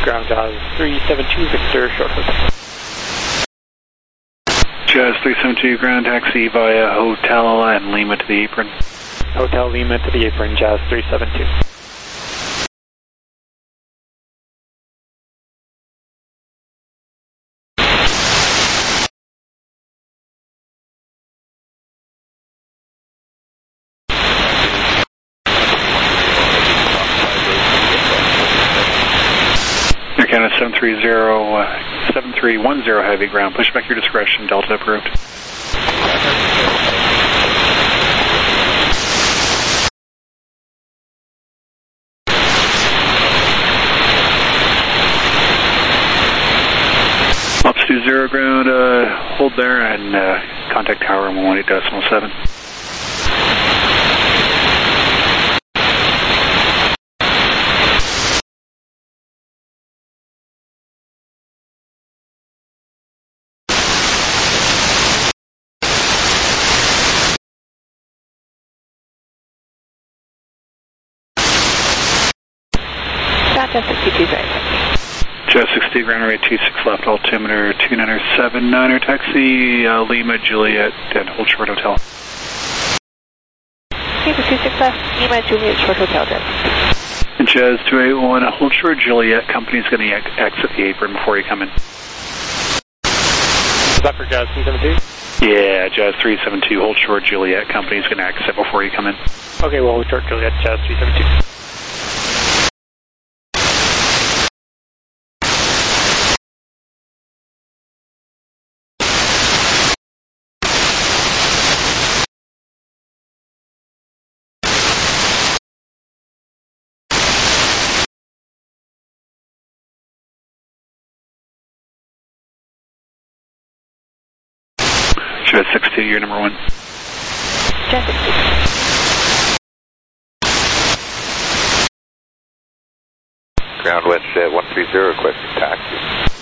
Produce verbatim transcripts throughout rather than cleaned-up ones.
Ground Jazz three seven two, Victor, short hotel. Jazz three seven two, ground taxi via Hotel and Lima to the apron. Hotel Lima to the apron, Jazz three seven two. Air Canada seven three zero, uh, seven three one zero heavy ground, push back your discretion, Delta approved. Ops two zero ground, uh, hold there and uh, contact tower one one eight decimal seven. Jazz sixty-two, right. Jazz sixty, ground runway two six left, altimeter two nine seven nine, taxi uh, Lima, Juliet, and hold short hotel. Okay, for two six left, Lima, Juliet, short hotel, then. And Jazz two eight one, hold short Juliet, company's going to ex exit the apron before you come in. Is that for Jazz three seven two? Yeah, Jazz three seven two, hold short Juliet, company's going to exit before you come in. Okay, well, hold short Juliet, Jazz three seven two. Jazz sixty, you're number one. Jazz sixty. Ground WestJet one three zero, requesting taxi.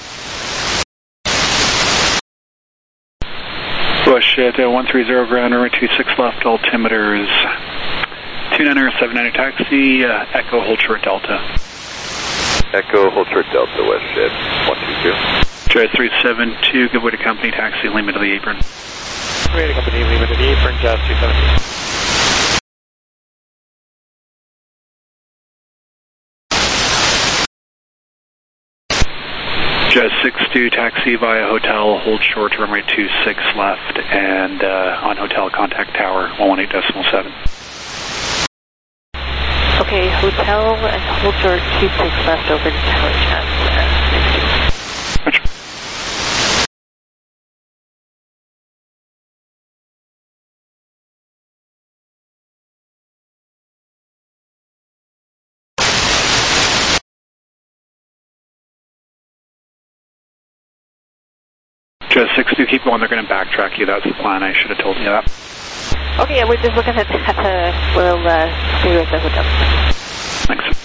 WestJet uh, one three zero, ground runway two six left, altimeters two nine seven nine, taxi, uh, Echo, hold short Delta. Echo, hold short Delta, WestJet one two zero. Jazz three seven two, give way to company, taxi Lima to the apron. Way to company, Lima to the apron, Jazz three seven two. Jazz six two, taxi via hotel, hold short to runway two six left, and uh, on hotel contact tower one one eight decimal seven. Okay, hotel and hold short two six left over to tower, Jazz sixty. Roger. Jazz six two, keep going, they're going to backtrack you, that's the plan, I should have told you that. Okay, yeah, we're just looking at, at the, we'll uh, stay with the hotel. Thanks.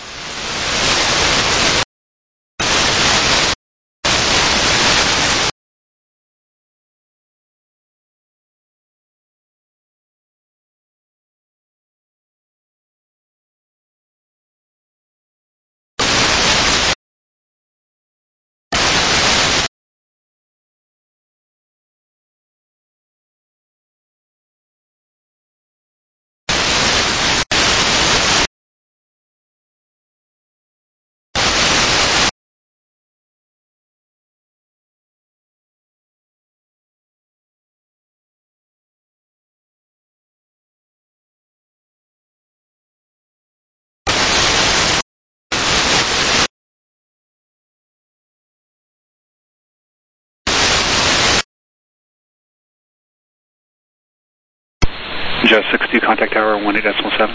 Jazz six two, contact tower one eight decimal seven.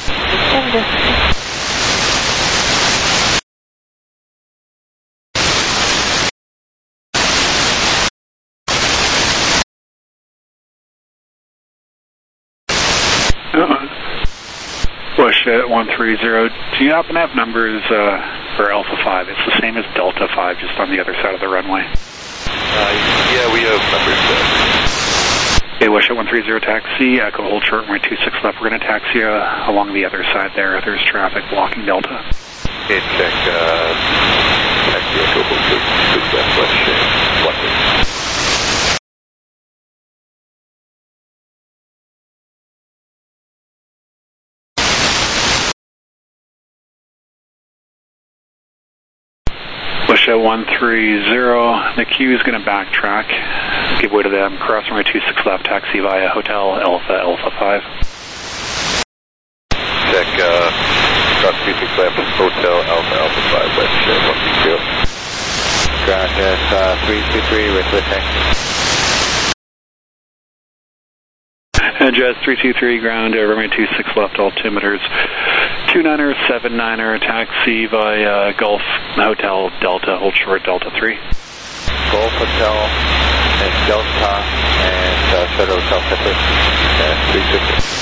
WestJet one three zero, do you happen to have numbers uh, for Alpha five? It's the same as Delta five, just on the other side of the runway. Uh, yeah, we have numbers there. Okay, WestJet one three zero, taxi, Echo, hold short, runway two six left. We're going to taxi uh, along the other side there. There's traffic blocking Delta. Okay, check, uh, taxi, Echo Hotel six left west shape, one three. Bush at one three zero, the Q is going to backtrack, give way to them, cross runway two six left, taxi via Hotel Alpha Alpha five. Check, uh, cross two six left, Hotel Alpha Alpha five, west shape, one two two. Ground is uh, three two three with with taxi. And just three two three, ground, uh, runway two six left, altimeters two niner seven niner, taxi via Gulf Hotel Delta, hold short Delta three. Gulf Hotel and Delta and uh, Federal Hotel Pepper, uh, three two three.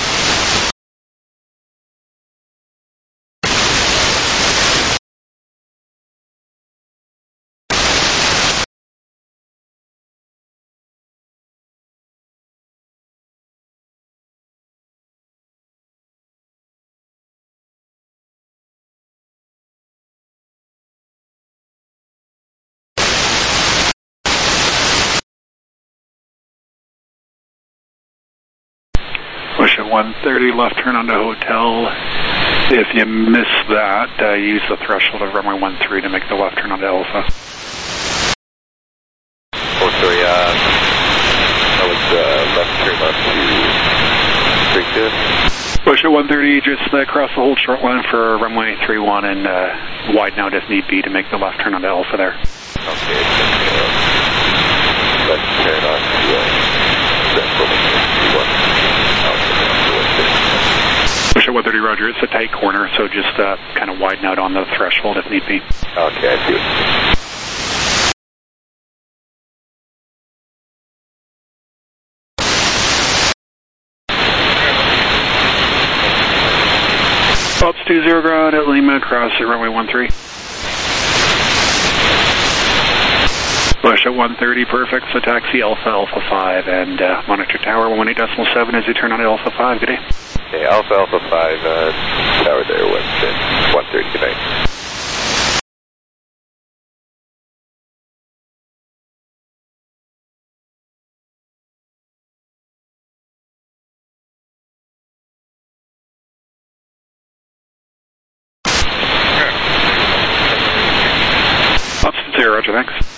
Bush at one thirty, left turn onto Hotel. If you miss that, uh, use the threshold of runway one three to make the left turn onto Alpha. Oh, sorry, uh, that was uh, left turn up to three two. Bush at one thirty, just uh, cross the hold short line for runway three one and uh, widen out if need be to make the left turn onto Alpha there. Okay, uh, left turn on to uh, central three one. Bush at one thirty, roger. It's a tight corner, so just uh, kind of widen out on the threshold if need be. Okay, I see it. Ops two zero, ground at Lima, cross at runway one three. Bush at one thirty, perfect, so taxi Alpha Alpha five and uh, monitor tower one eight point seven as you turn on to Alpha five, good day. Okay, Alpha Alpha five, uh, tower there, west one thirty, good night. Ops zero, roger, thanks.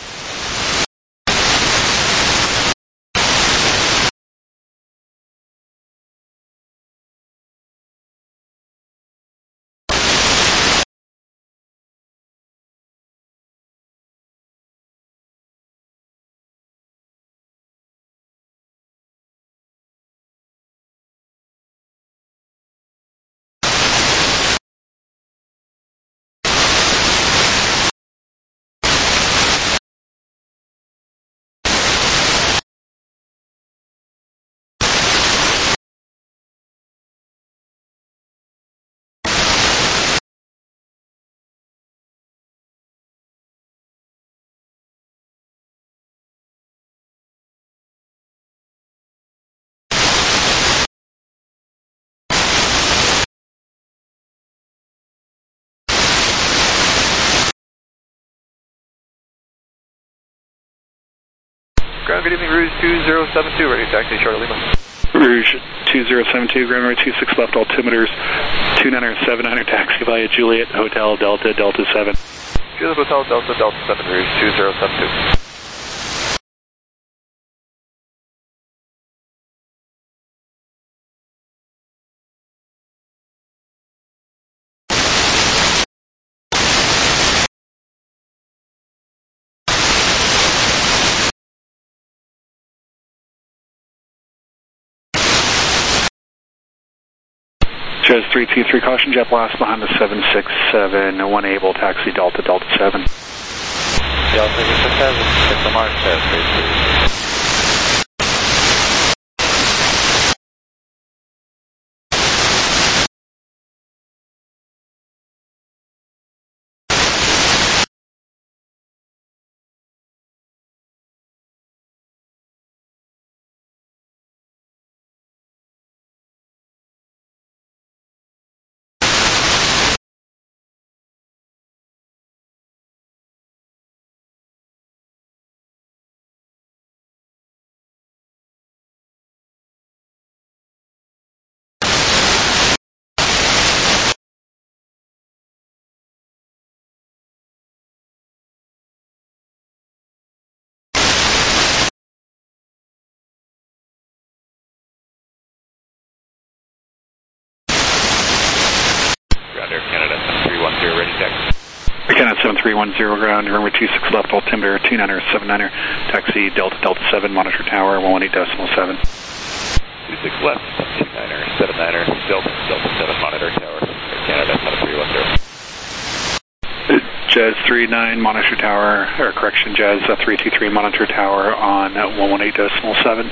Ground, good evening, Rouge two zero seven two, ready to taxi Charlotte Lima. Rouge two zero seven two, ground runway two six left, altimeters two niner seven niner, taxi via Juliet Hotel Delta Delta seven. Juliet Hotel Delta Delta seven, Rouge two zero seven two. Just three two three, caution jet blast behind the seven six seven, one able, taxi Delta Delta seven. Delta Delta seven, it's a mark test, seven three one zero ground, runway two six left, altimeter two niner seven niner, taxi Delta Delta seven, monitor tower one one eight decimal seven. two six left, two niner seven niner, Delta Delta seven, monitor tower, Air Canada, seven three one zero. Jazz three nine, monitor tower, or correction, Jazz uh, three two three, monitor tower on one one eight decimal seven.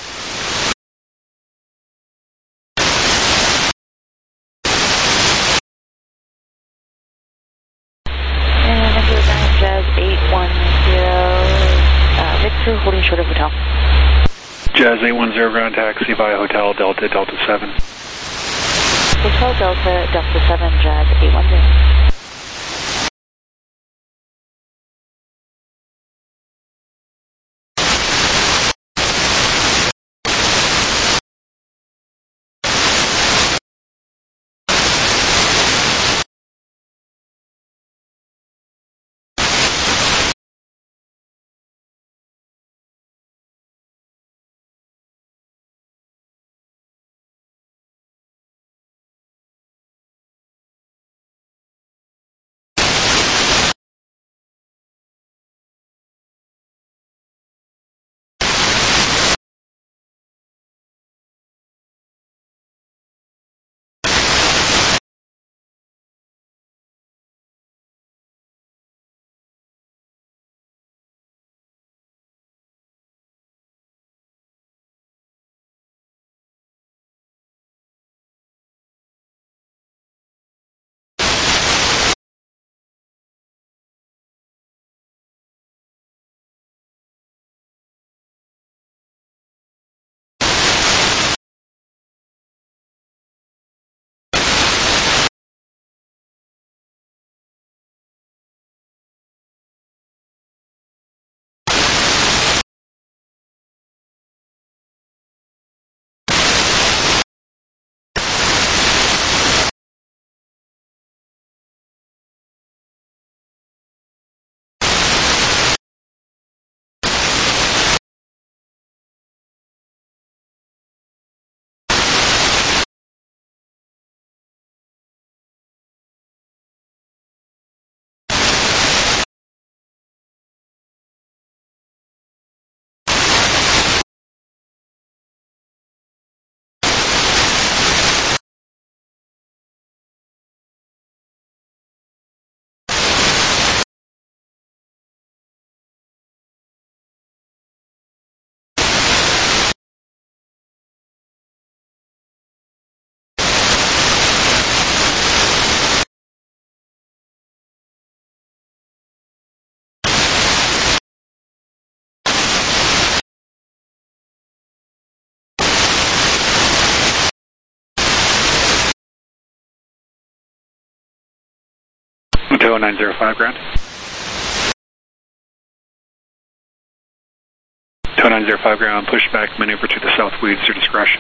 Jazz eight one zero, uh, Victor holding short of hotel. Jazz eight one zero ground taxi via Hotel Delta Delta seven. Hotel Delta Delta seven, Jazz eight one zero. Hotel nine zero five ground. Hotel nine zero five ground, push back, maneuver to the south, weeds your discretion.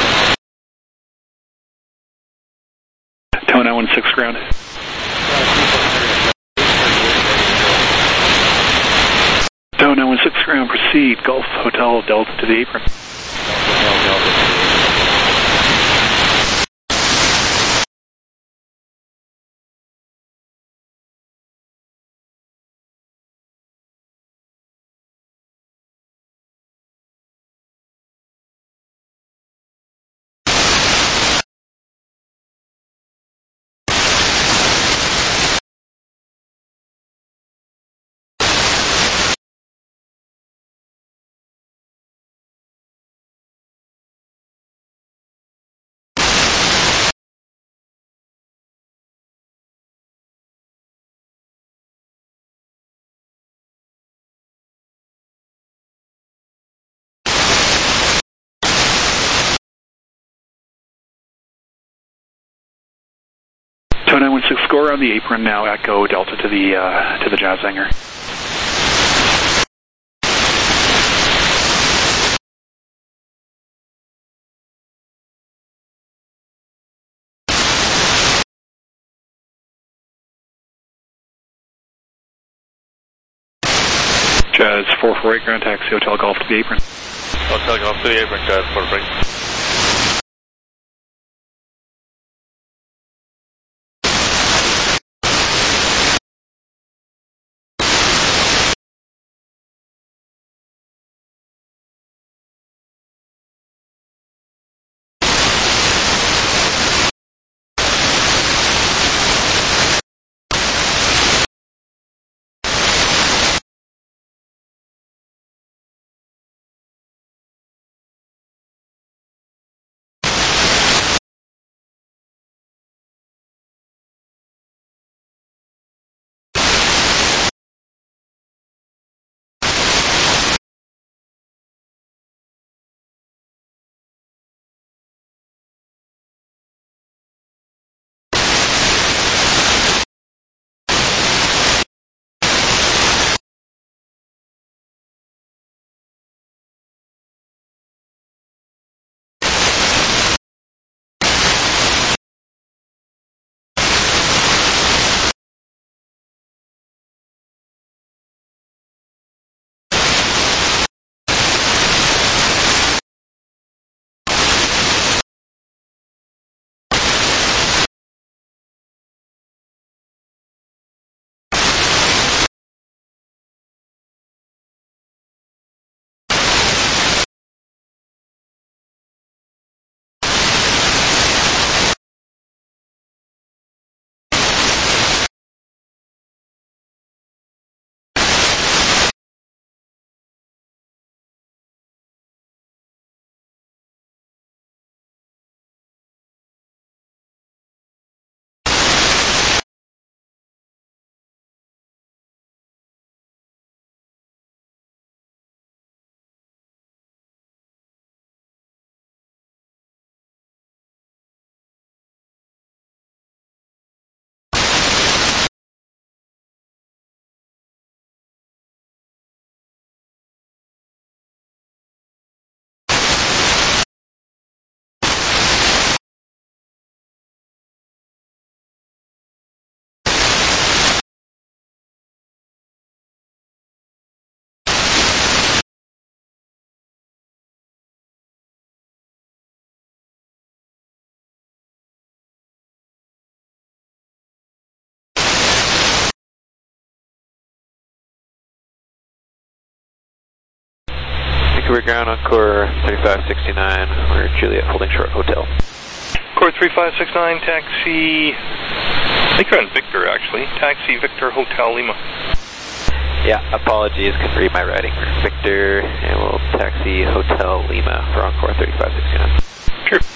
nine one six ground. proceed. Golf Hotel Delta to the apron. Hotel Delta to the apron. two nine one six score on the apron now. Echo Delta to the uh, to the Jazz hangar. Jazz four four eight ground taxi Hotel Golf to the apron. Hotel Golf to the apron, Jazz four four eight. Vancouver ground on core thirty-five sixty-nine, we're Juliet holding short hotel. Core three five six nine, taxi, I think you're on Victor actually, taxi Victor Hotel Lima. Yeah, apologies, couldn't read my writing. We're Victor, and we'll taxi Hotel Lima for Encore thirty-five sixty-nine. Sure.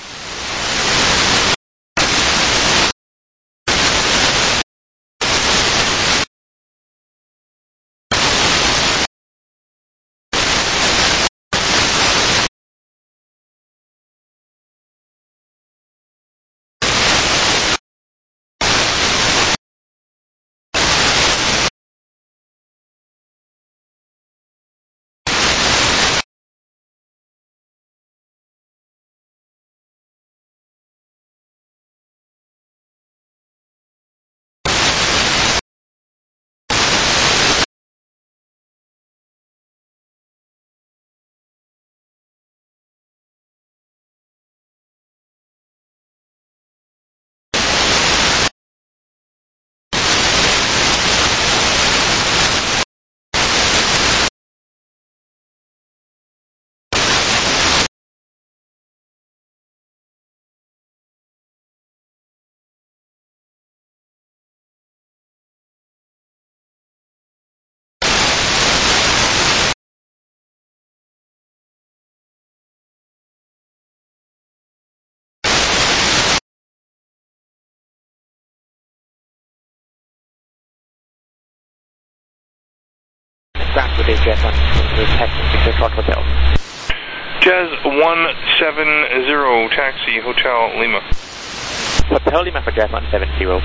ground with a Jazz one seven zero, taxi Victor Short Hotel. Jazz one seven zero, taxi Hotel Lima. Hotel Lima for Jazz one seven zero.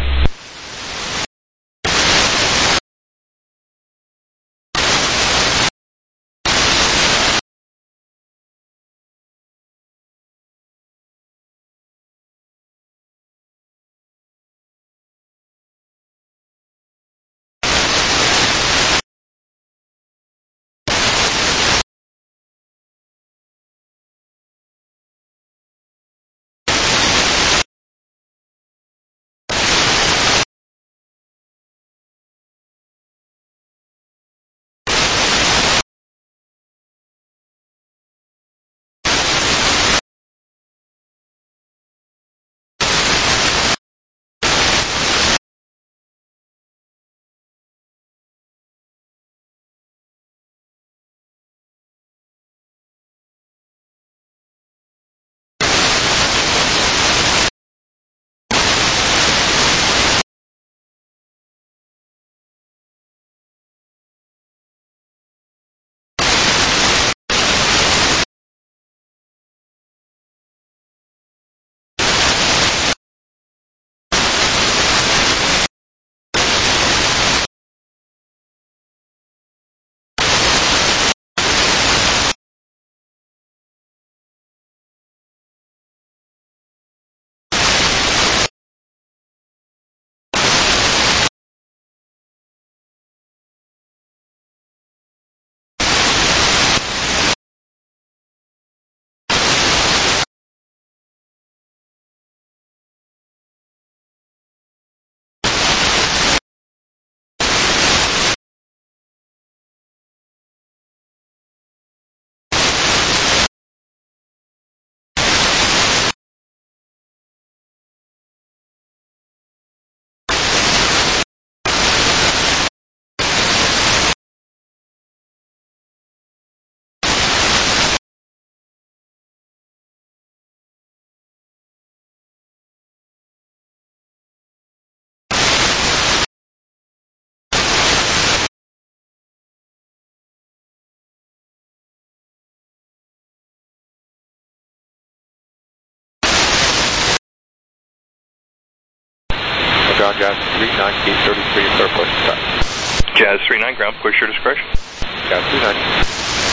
Ground Jazz three nine, gate thirty-three, clear push start. Jazz three nine, ground, push your discretion. Jazz three nine.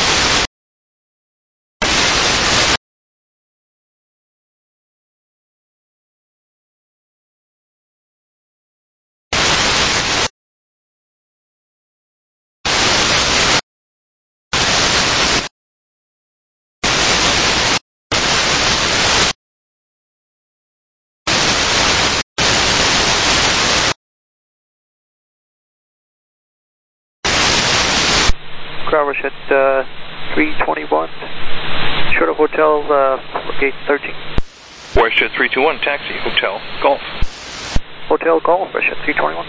Crowers at uh, three twenty-one, short of Hotel uh, Gate thirteen. WestJet three two one, taxi Hotel Golf. Hotel Golf, WestJet three twenty-one.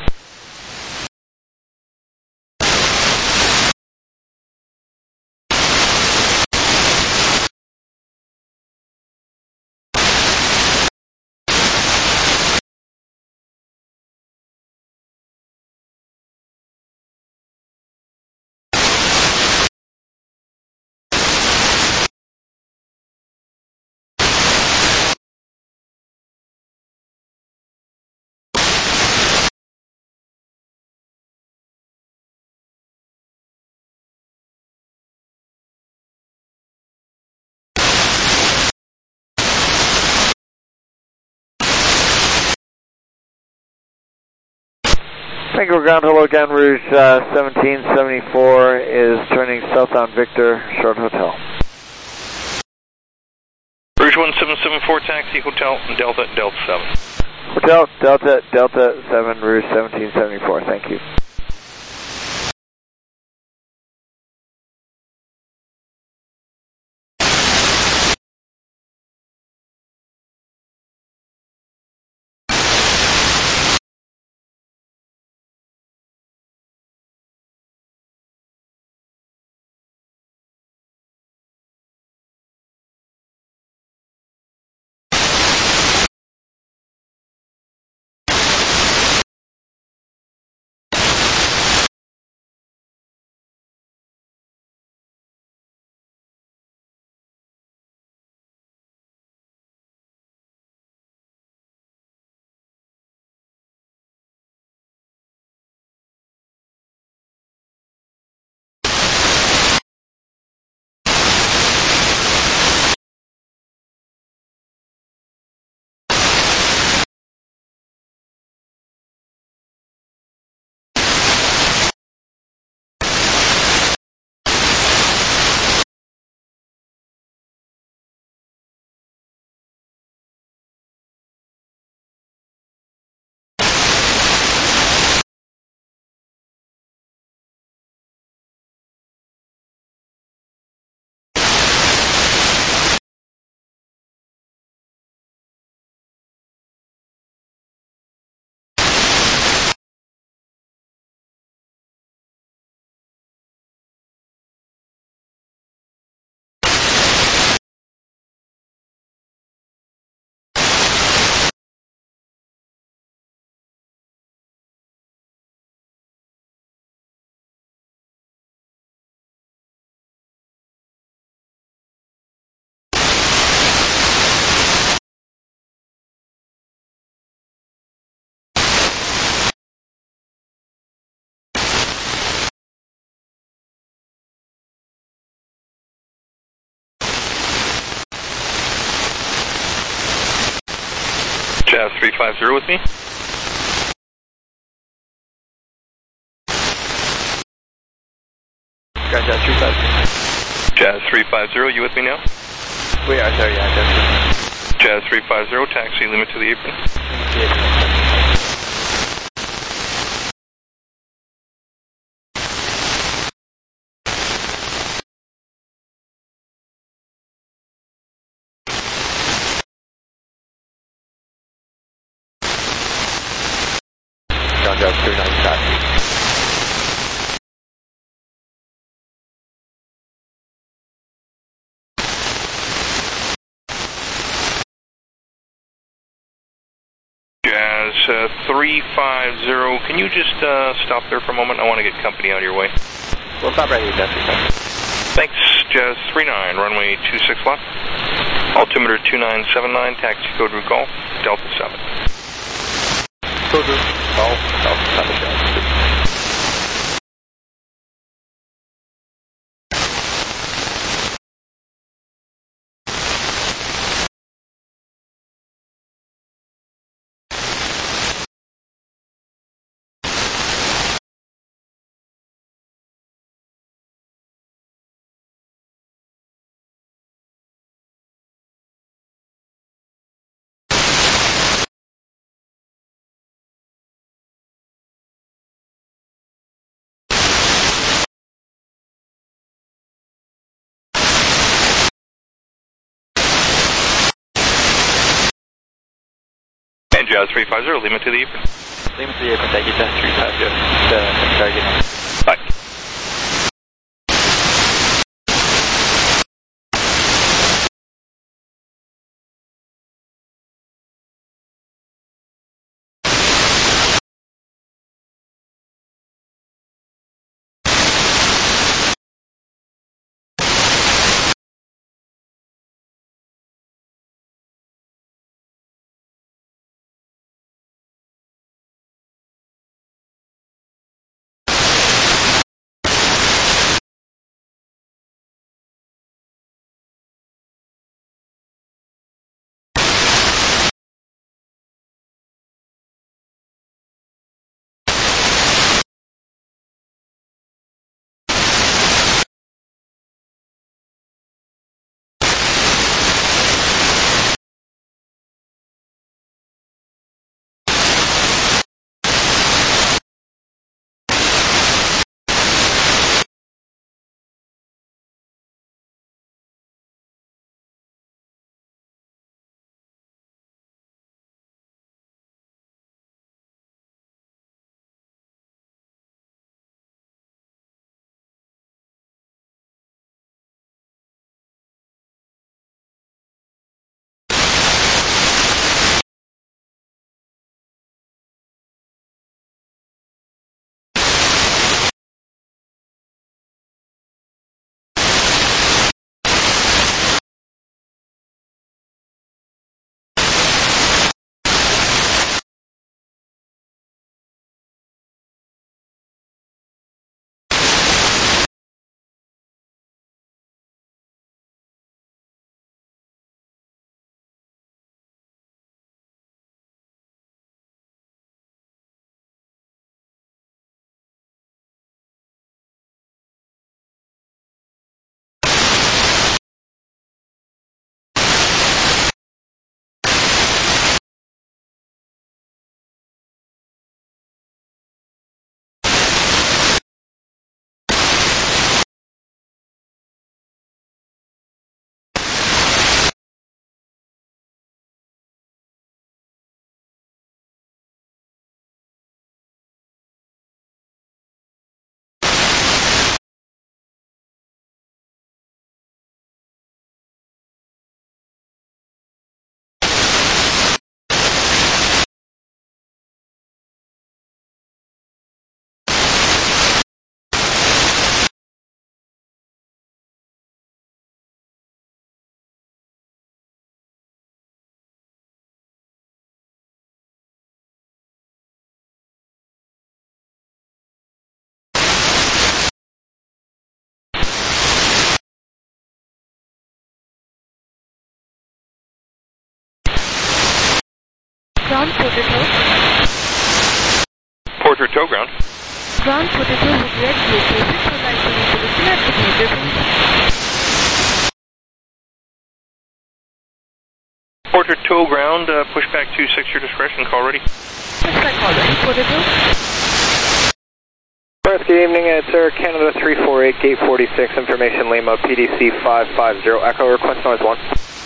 Vancouver ground, hello again, Rouge uh, seventeen seventy-four is turning southbound Victor, short hotel. Rouge one seven seven four, taxi Hotel Delta Delta seven. Hotel Delta Delta seven, Rouge seventeen seventy-four, thank you. Jazz three five zero with me. Ground Jazz three five zero. Jazz three five zero, you with me now? We are, sorry, yeah, Jazz. Jazz three five zero, taxi limit to the apron. Ground Jazz three nine taxi. Jazz uh, three five zero, can you just uh, stop there for a moment? I want to get company out of your way. We'll stop right here, Jazz three five zero. Thanks, Jazz three nine, runway two six left. Altimeter two nine seven nine, taxi code route Golf, Delta seven. Code route Golf, Delta seven, Jazz. And Jazz three five zero, limit to the apron. Limit to the apron, thank you, Jazz three five zero. Uh, target. Bye. Ground Potato. Porter Tow ground. Ground Potato would ready located for landing into the connected major. Porter Tow ground, uh, pushback two six, your discretion, call ready. Pushback call ready, Potato. First, good evening, it's Air Canada three four eight, gate forty-six, information Lima, P D C five five zero, Echo, request noise one.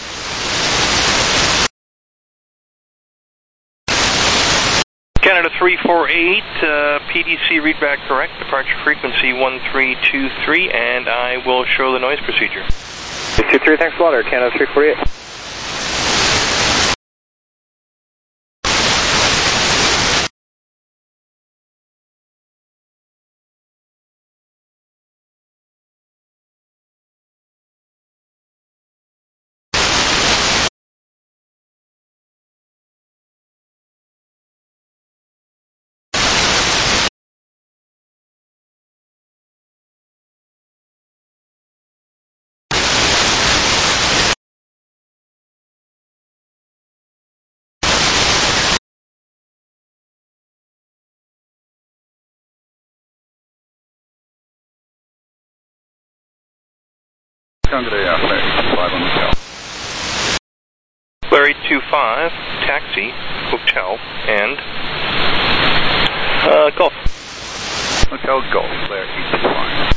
Canada three four eight, uh, P D C readback correct, departure frequency one three two three, and I will show the noise procedure. two three, thanks a lot, Air Canada three four eight. Larry two five, taxi, hotel, and uh, Golf. Hotel Golf, Larry two five.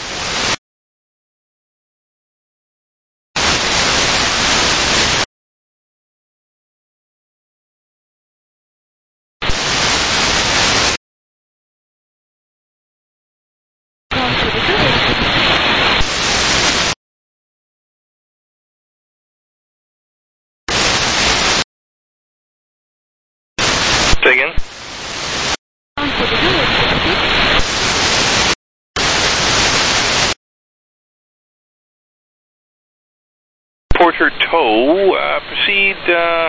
Say again. Porter Tow, uh, proceed, uh,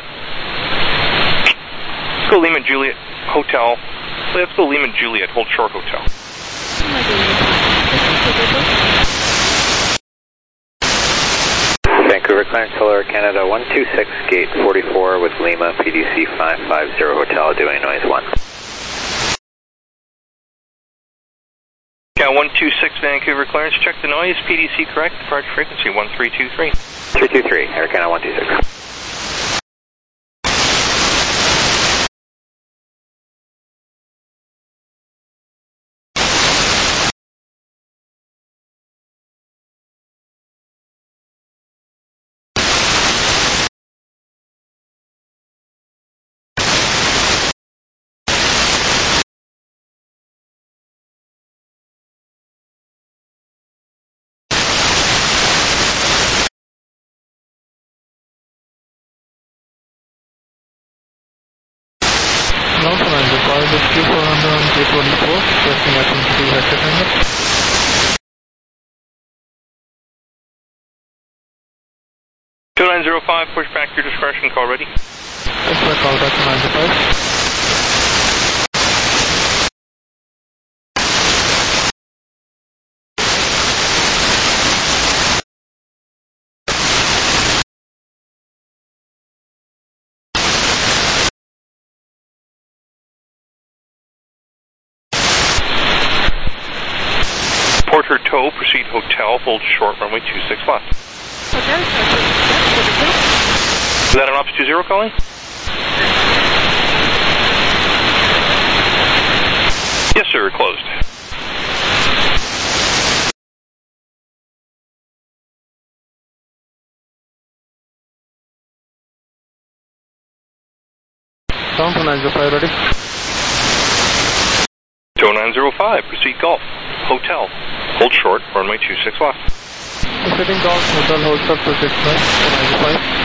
let's go Lima Juliet Hotel. Let's go Lima Juliet, hold short hotel. Vancouver Clarence Hill, Canada one two six, gate forty-four with Lima, P D C five five zero hotel, doing noise one. Yeah, one two six Vancouver Clarence, check the noise, P D C correct, departure frequency one three two three. three two three, Air Canada one two six. Ground command, the call is Q four hundred on K twenty-four, testing at twenty-two headset number. two nine zero five, push back your discretion, call ready. Pushback call back to ninety-five. Porter Tow, proceed hotel, hold short, runway two six left. Is that an Ops two zero calling? Yes, sir, closed. Ground to nine zero five, ready? two nine zero five, proceed Golf, hotel, hold short, runway two six left. Proceeding Golf, hotel, hold short for six nine, nine zero five.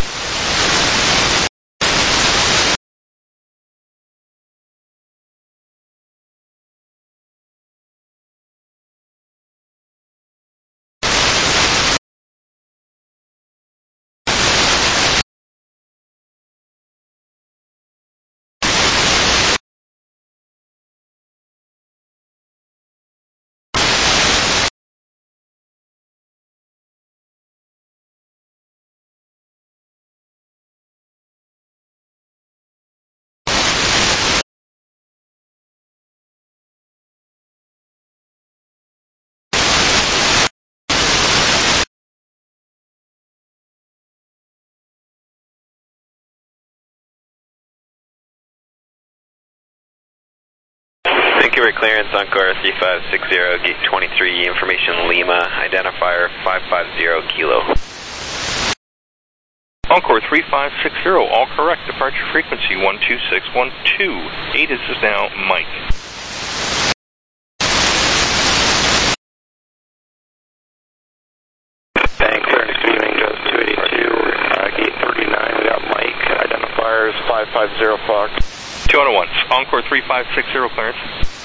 Vancouver clearance, Encore three five six zero, gate twenty-three, information Lima, identifier five five zero kilo. Encore three five six zero, all correct, departure frequency one two six one two. A T I S is now Mike. Vancouver, good evening, Jazz two eighty-two, uh, gate thirty-nine, we got Mike, identifiers five five zero Fox. two oh one, Encore three five six zero clearance.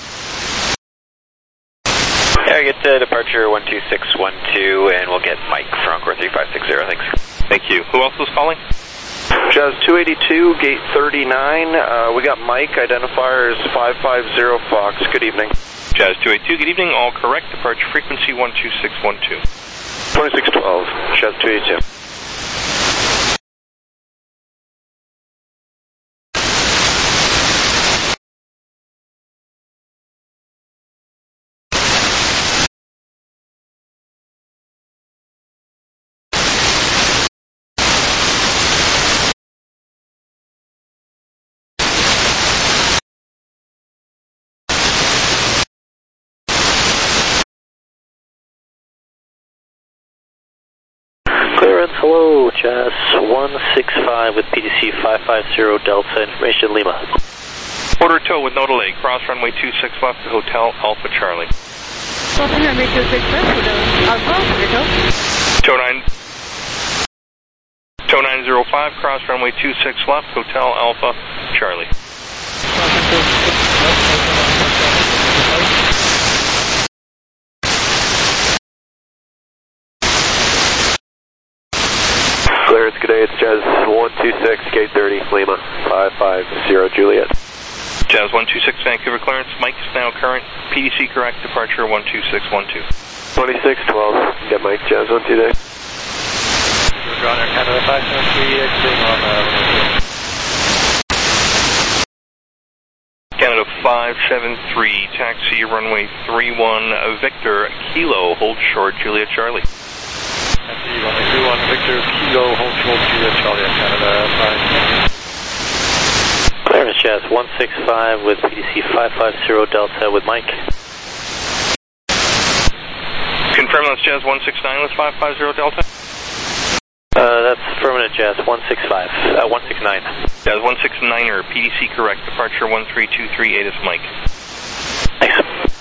Yeah, get to departure one two six one two, and we'll get Mike for Encore three five six zero, thanks. Thank you. Who else was calling? Jazz two eighty-two, gate thirty-nine, uh, we got Mike, identifiers five five zero Fox, good evening. Jazz two eighty-two, good evening, all correct, departure frequency one two six one two. twenty-six twelve, Jazz two eighty-two. Clearance, hello, Jazz one six five with P D C five five zero Delta, information Lima. Order tow with no delay, cross runway two six left to Hotel Alpha Charlie. runway two six left, Hotel Alpha, order tow. Tow nine, tow nine zero five, cross runway two six left, Hotel Alpha Charlie. Clearance, good day, it's Jazz one two six, gate thirty, Lima, five five zero Juliet. Jazz one two six, Vancouver clearance, Mike's now current, P D C correct, departure one two six one two. twenty-six twelve, get Mike, Jazz one two day. Runner Canada five seven three, exiting on uh, Canada five seven three, taxi runway three one, Victor, Kilo, hold short, Juliet Charlie. Taxi runway three one, Victor, Kilo, hold short, Juliet Charlie, Canada five. Clearance, Jazz one six five with P D C five five zero Delta with Mike. Confirm that's Jazz one six nine with five five zero Delta? Uh, that's affirmative, Jazz one six five, uh, one six nine. Jazz one six niner, P D C correct, departure one three two three, A T I S Mike. Thanks.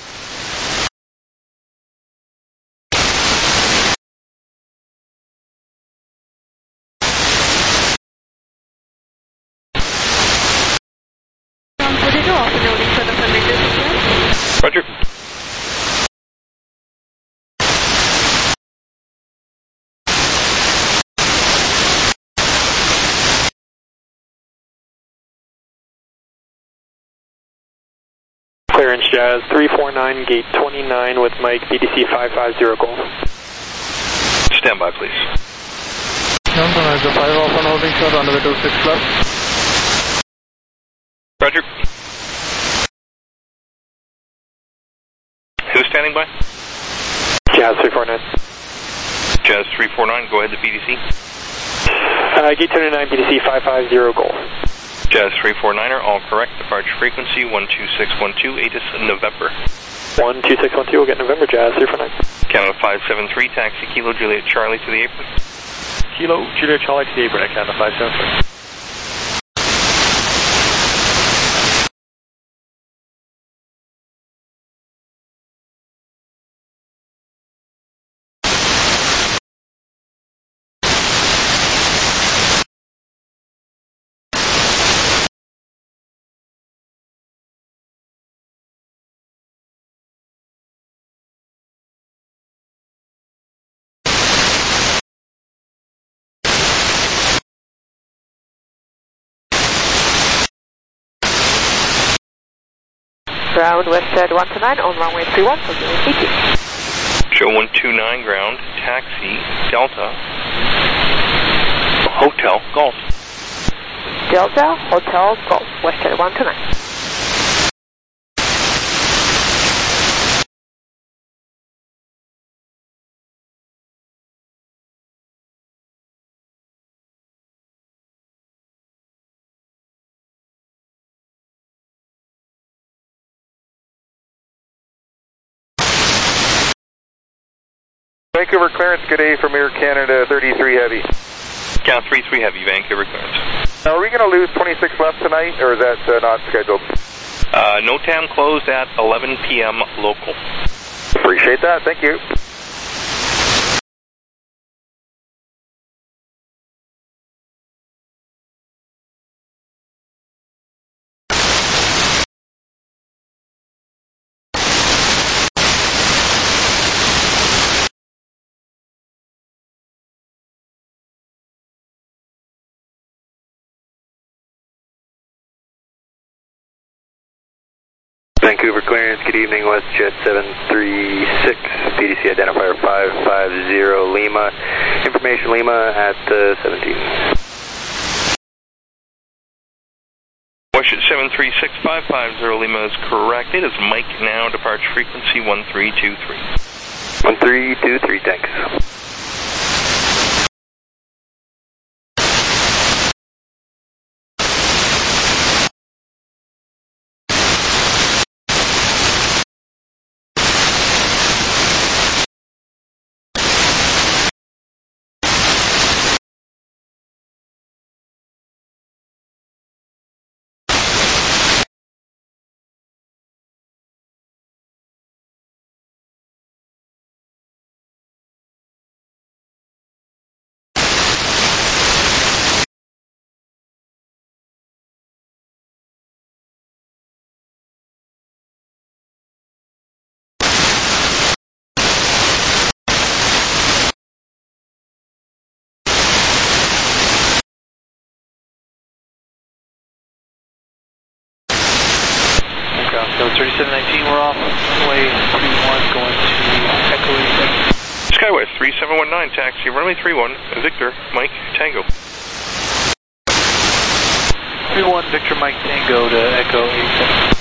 Roger. Clearance, Jazz three four nine, gate twenty-nine with Mike, B D C five five zero Golf. Stand by, please. Johnson has a five off on holding short, runway two six left. Roger. Who's standing by? Jazz three four nine. Jazz three four nine, go ahead to P D C. Uh, gate twenty-nine, B D C five five zero Golf. Jazz three four niner, all correct, departure frequency one two six one two, A T I S November. one two six one two, we'll get November, Jazz three four nine. Canada five seven three, taxi Kilo Juliet Charlie to the apron. Kilo Juliet Charlie to the apron at Canada five seven three. Ground Westside one two nine on runway three one for Juliet P T. Show one two nine ground, taxi, Delta, Hotel, Golf. Delta, Hotel, Golf, Westside one two nine. Vancouver clearance, good day from Air Canada thirty-three Heavy. Count three three Heavy, Vancouver clearance. Now, are we going to lose twenty-six left tonight, or is that uh, not scheduled? Uh, NOTAM closed at eleven p m local. Appreciate that, thank you. Vancouver clearance, good evening, WestJet seven three six, P D C identifier five five zero Lima, information Lima at uh, seventeen. WestJet seven three six, five five zero Lima is correct. It is Mike now, departure frequency one three two three. one three two three, thanks. thirty-seven nineteen, we're off way three one going to Echo eight. Skywest three seven one nine, taxi runway three one, Victor, Mike, Tango. three one, Victor, Mike, Tango to Echo eight seven.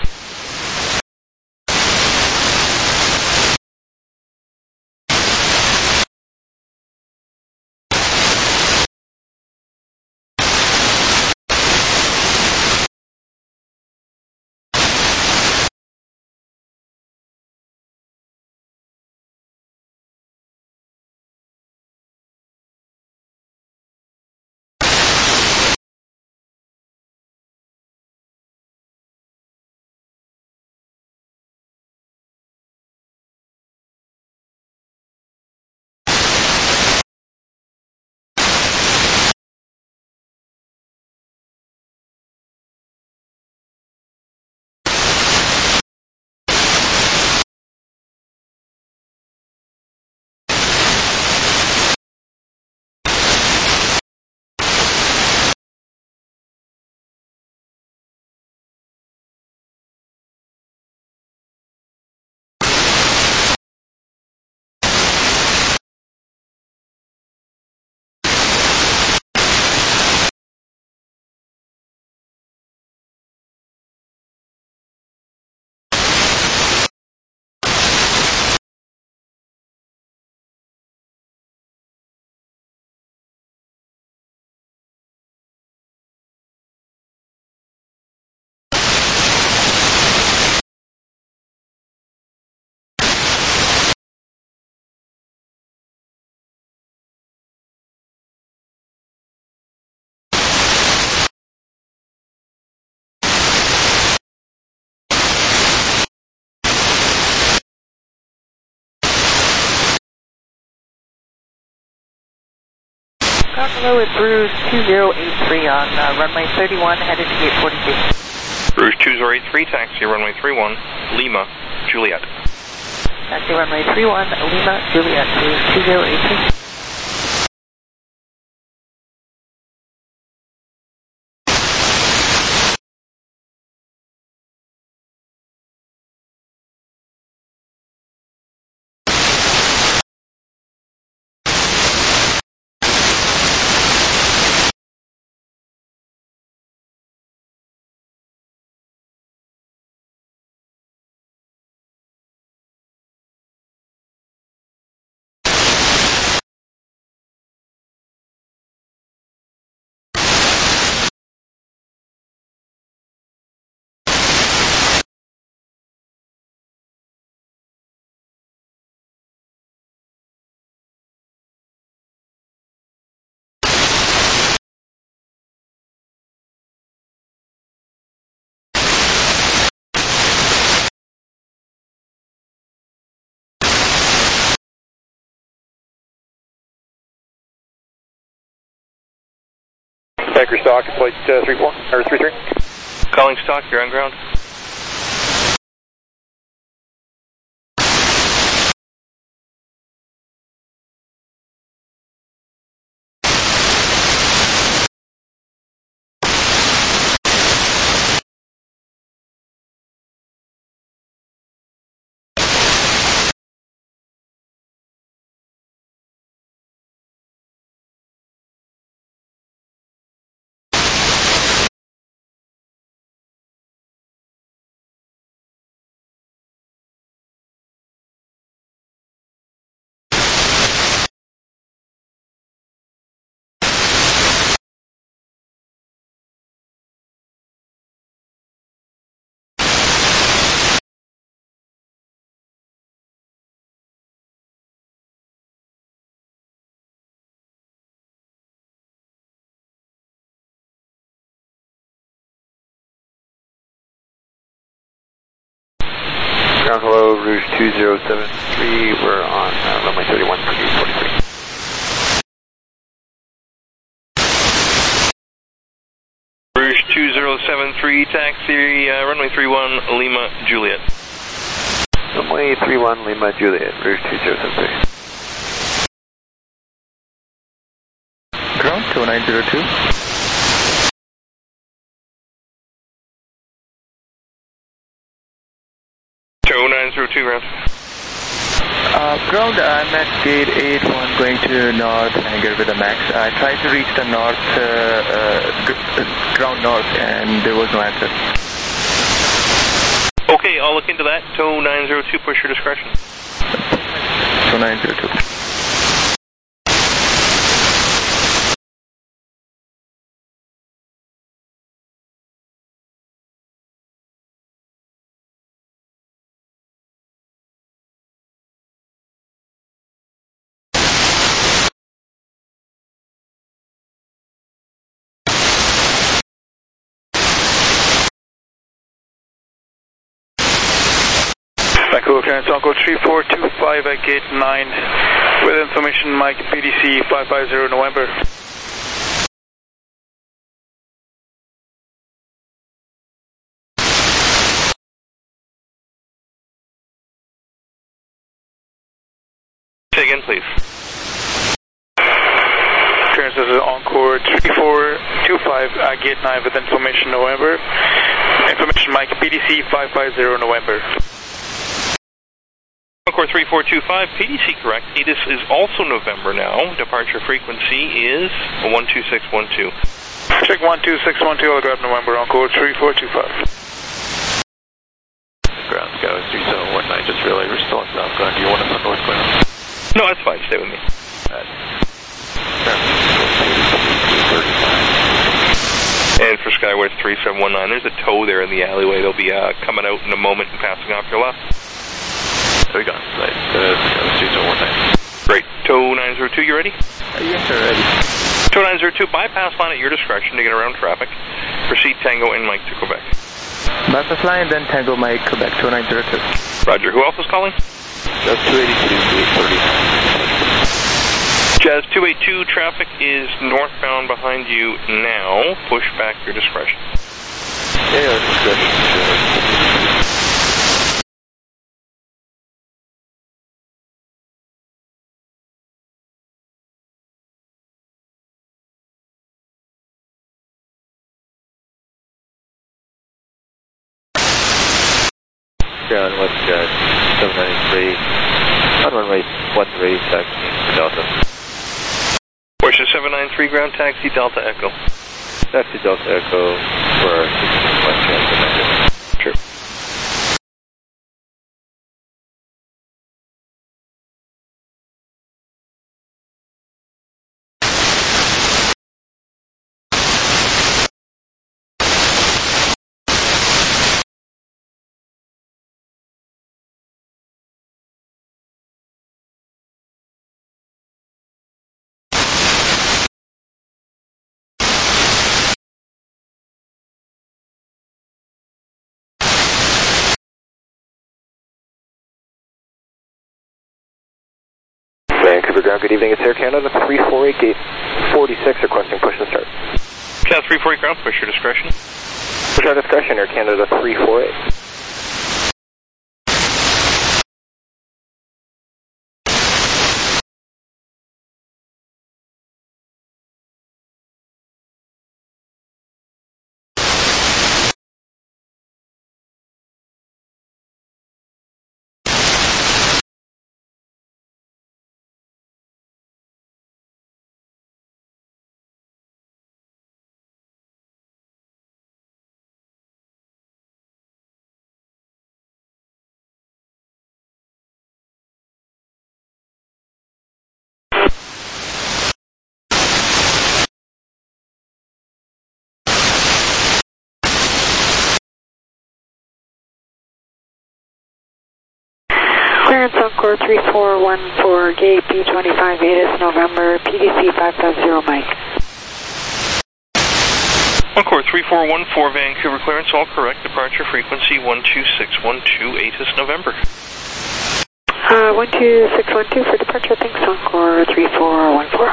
Hello, it's Rouge two zero eight three on uh, runway thirty-one, headed to gate forty-two. Rouge two zero eight three, taxi runway three one, Lima, Juliet. Taxi runway three one, Lima, Juliet, Rouge two zero eight three. Baker stock, flight uh, three four, or three three. Calling stock, you're on ground. Ground hello, Rouge two zero seven three, we're on uh, runway thirty-one for gate forty-three. Rouge two zero seven three, taxi, uh, runway three one, Lima, Juliet. Runway three one, Lima, Juliet, Rouge two zero seven three. Ground two nine zero two. two nine zero two, ground. Uh, ground, I'm at gate eight one going to north hangar with a max. I tried to reach the north, uh, uh, g- ground north, and there was no answer. Okay, I'll look into that. two nine zero two, push your discretion. two nine zero two. Vancouver clearance, Uncle three four two five at gate nine, with information Mike P D C five five zero November. Say again, please. Clearance is Encore three four two five at gate nine with information November. Information Mike P D C five five zero November. Encore three four two five, P D C correct. A T I S is also November now. Departure frequency is one two six one two. Check one two six one two, I'll grab November, Encore three four two five. Ground Sky three seven one nine, just realized we're still on southbound. Do you want us on northbound? No, that's fine. Stay with me. Uh, and for Skywest three seven one nine, there's a tow there in the alleyway. They'll be uh, coming out in a moment and passing off your left. We got flight, uh, three seven one nine. Great. tow nine zero two, you ready? Uh, yes, sir, ready. tow nine zero two, bypass line at your discretion to get around traffic. Proceed Tango and Mike to Quebec. Bypass line, then Tango Mike, Quebec, two nine zero two. Roger. Who else is calling? That's two eighty-two, eight thirty. Jazz two eighty-two, traffic is northbound behind you now. Push back your discretion. Yeah, yeah, discretion. Down West Jet seven ninety-three, on runway one three, taxi Delta. Porsche seven nine three, ground taxi Delta Echo. Taxi Delta Echo for West Jet. Sure. Vancouver ground, good evening. It's Air Canada three four eight, gate forty-six, requesting push and start. Canada three four eight ground, push your discretion. Push our discretion, Air Canada three four eight. Clearance Encore three four one four, gate B twenty-five, ATIS November, P D C five five zero, Mike. Encore three four one four, Vancouver clearance, all correct. Departure frequency one two six one two, ATIS November. Uh, one two six one two for departure, thanks, Encore three four one four.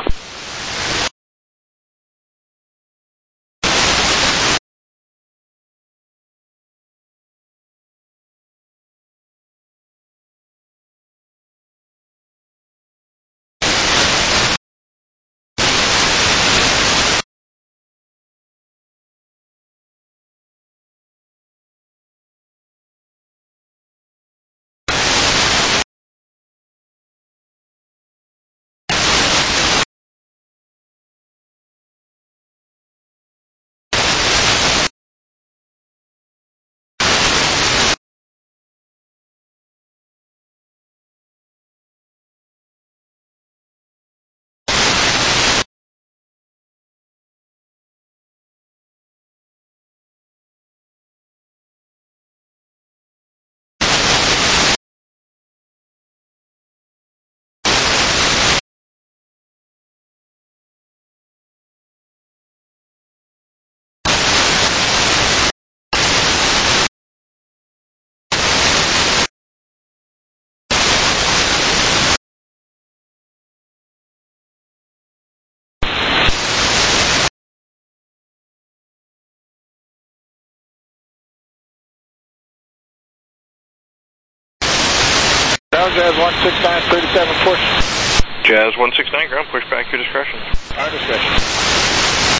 Jazz one six nine, thirty-seven, push. Jazz one six nine, ground, push back your discretion. Our discretion.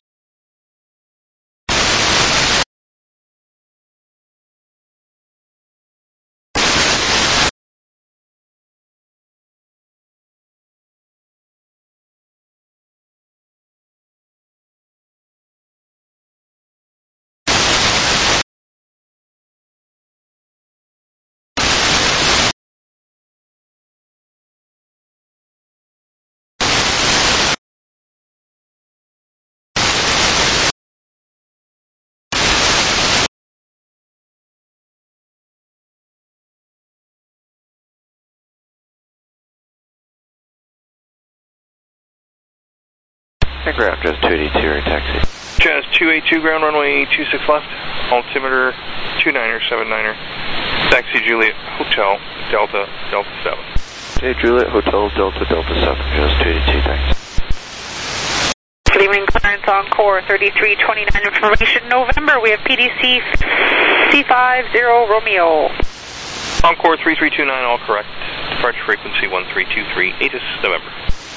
Ground, Jazz two eighty-two, or taxi. Jazz two eighty-two, ground, runway two six left, altimeter two niner seven niner, taxi Juliet Hotel Delta Delta seven. Okay, Juliet Hotel Delta Delta seven, Jazz two eighty-two, thanks. Good evening, clearance Encore thirty-three twenty-nine, information November, we have P D C C five zero Romeo. Encore three three two nine, all correct. Departure frequency one three two three, ATIS November.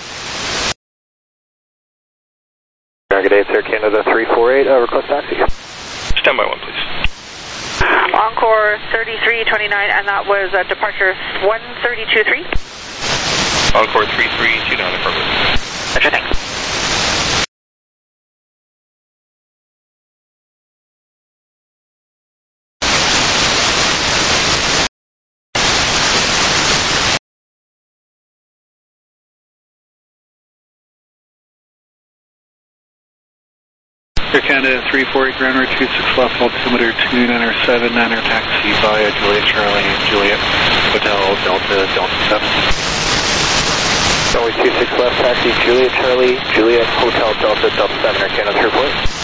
Good day, Air Canada three four eight, uh, request taxi. Stand by one, please. Encore thirty-three twenty-nine, and that was uh, departure one three two three. Encore three three two nine, affirmative. Roger, thanks. Air Canada three four eight, ground route two six left, altimeter two niner seven niner, taxi via Juliet Charlie, Juliet Hotel Delta Delta seven. Runway two six left, taxi Juliet Charlie, Juliet Hotel Delta Delta seven, Air Canada three four eight.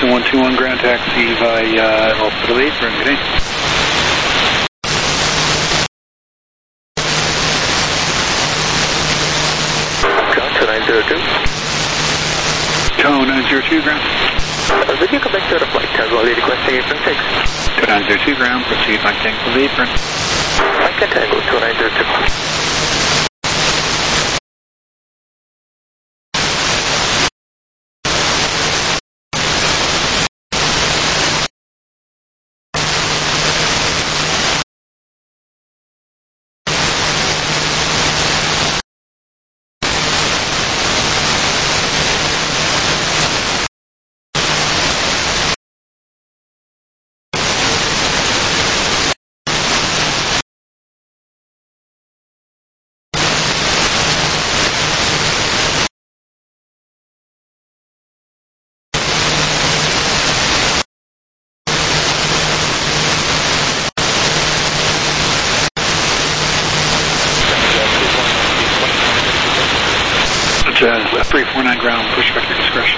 Houston one two one, ground taxi by uh, Hospital eight, run good day. Ground two nine zero two. two nine zero two, ground. Uh, did you come back to the flight? Casual lady requesting apron six. two nine zero two, ground, proceed by Tango apron. Mike Tango two nine zero two. Uh, three four nine ground, push back your discretion.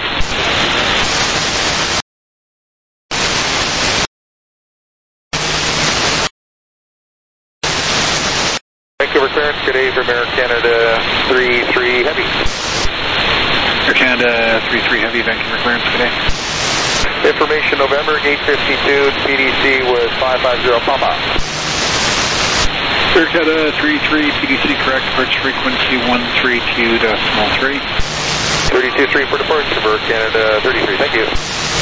Vancouver clearance, good day from Air Canada three three Heavy. Air Canada three three Heavy, Vancouver clearance, good day. Information November, gate fifty-two, P D C was five five zero Papa. Air Canada three three, P D C correct, approach frequency one three two decimal three. thirty-two three for departure for Canada thirty-three, thank you.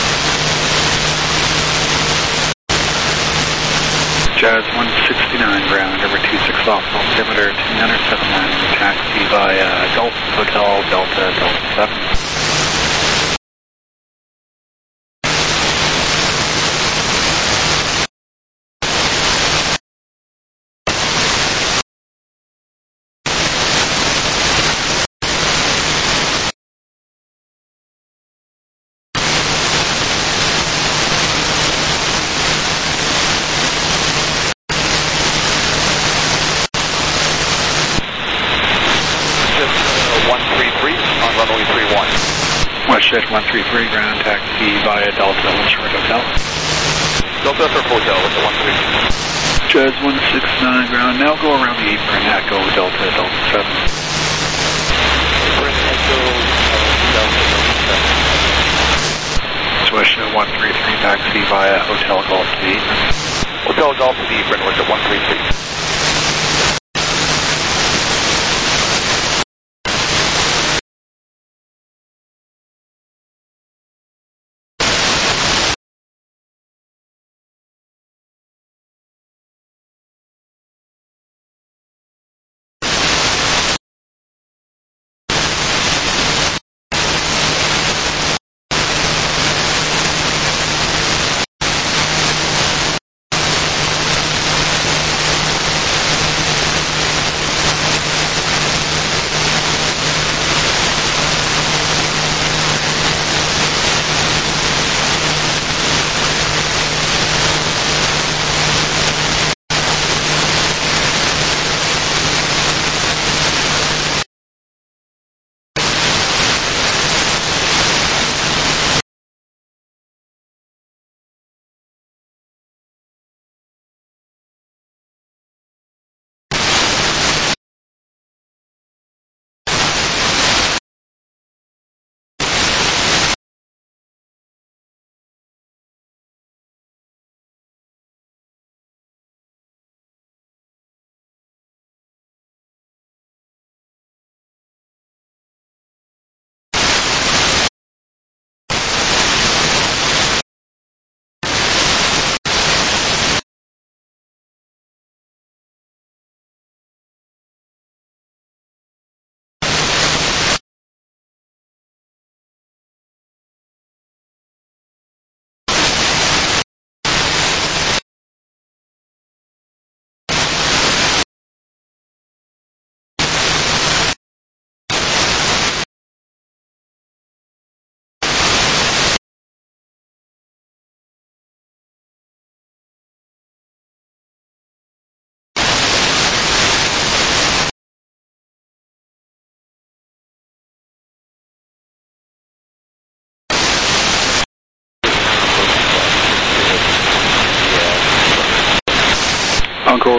Jazz one sixty-nine, ground, over two six off, altimeter two nine seven nine, taxi via Gulf Hotel Delta Delta seven. Westjet one three three, ground taxi via Delta Short Hotel. Delta for Hotel with the one three three. Jazz one six nine, ground, now go around the apron, Echo Delta Delta seven. Apron Echo Delta Delta seven. Westjet one three three, taxi via Hotel Golf to the apron. Hotel Golf to the apron was at one three three.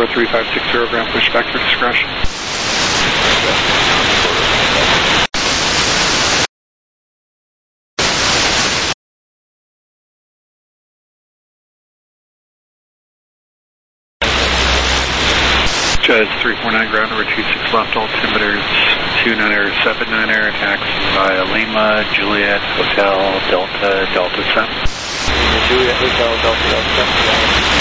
Gore three five six zero, ground pushback for discretion. Jazz three four nine, ground over two six left, altimeters two niner seven niner, taxi via Lima, Juliet, Hotel, Delta, Delta seven. Juliet, Hotel, Delta, Delta seven.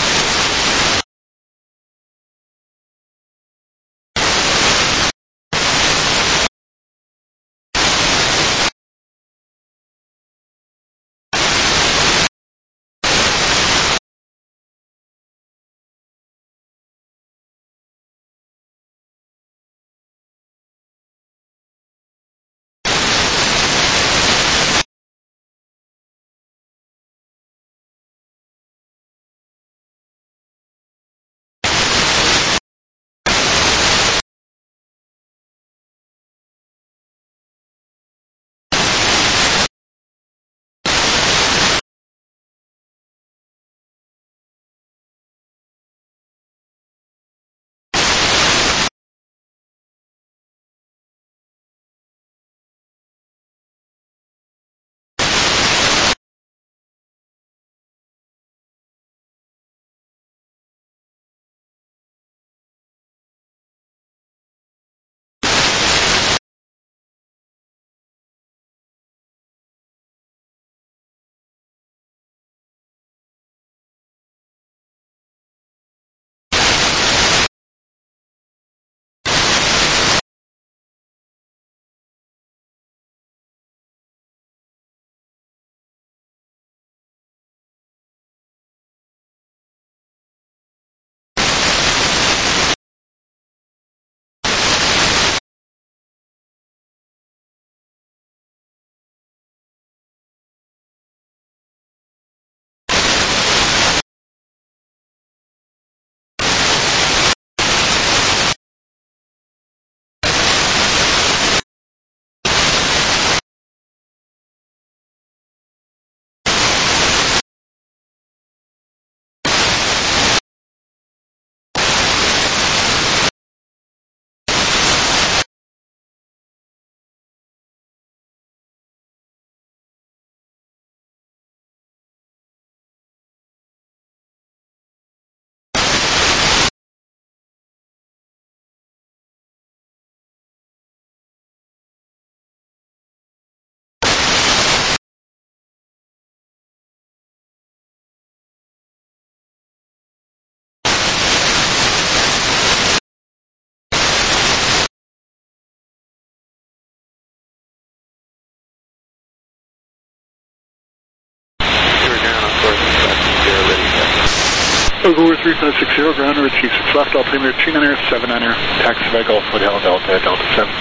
Gore three five six zero, ground over two six left, altimeter two niner seven niner, taxi by Gulf Hotel, Delta, Delta seven.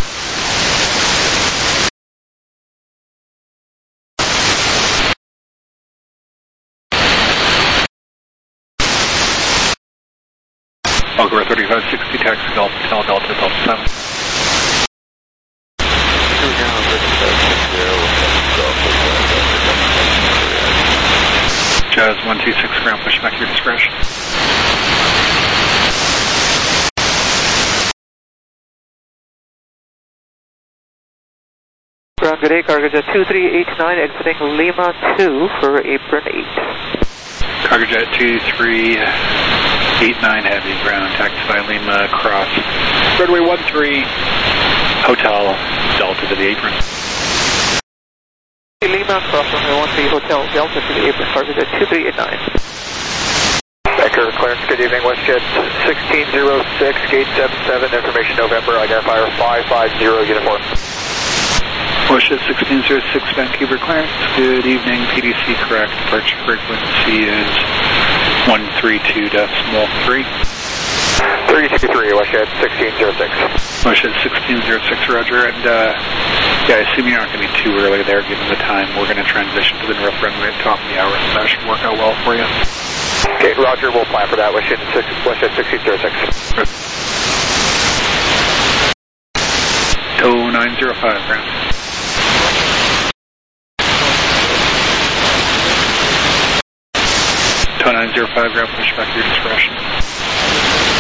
Gore thirty-five sixty, taxi Gulf Hotel, Delta, Delta seven. Jazz one two six, ground pushback your discretion. Ground good day, Cargojet two three eight nine, exiting Lima two for apron eight. Cargojet two three eight nine, heavy ground, taxi by Lima, cross runway one three, Hotel, Delta to the apron. Lima, cross runway one three, Hotel, Delta to the apron, Cargojet two three eight nine. Becker, clearance, good evening, WestJet sixteen oh six, gate seven seven, information November, identifier five five zero, uniform. WestJet sixteen oh six, Vancouver clearance, good evening, P D C correct, departure frequency is one three two decimal three. three two three, WestJet sixteen oh six. WestJet sixteen oh six, roger, and uh, yeah, I assume you're not going to be too early there given the time. We're going to transition to the north runway at the top of the hour, so that should work out well for you. Okay, roger, we'll plan for that, WestJet sixteen oh six. Tow nine zero five, ground. Tow nine zero five, ground pushback your discretion.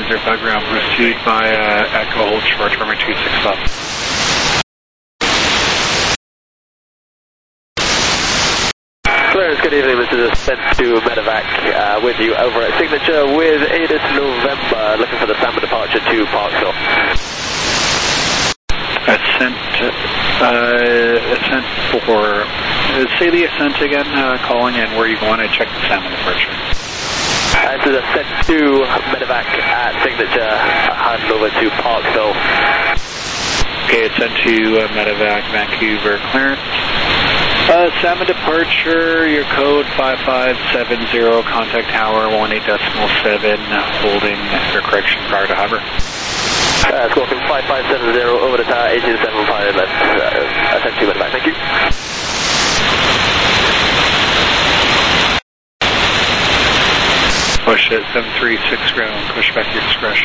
five zero five ground, proceed by uh, Echo, hold short, runway two six left. Clarence, good evening. This is Ascent to Medevac uh, with you over at Signature with ATIS November, looking for the SAMA departure to Parksville. Ascent, uh, Ascent for, uh, say the Ascent again, uh, calling in where you want to check the SAMA departure. Uh, this is Ascent to Medevac at Signature, hand over to Parksville. Okay, Ascent to uh, Medevac, Vancouver, clearance. Uh, SAMA departure, your code five five seven zero, contact tower one eight decimal seven, holding for correction prior to hover. Uh, Scorpion five five seven zero over the tower, eight two seven five left, uh, Ascent to Medevac, thank you. Push it, seven three six ground, push back your discretion.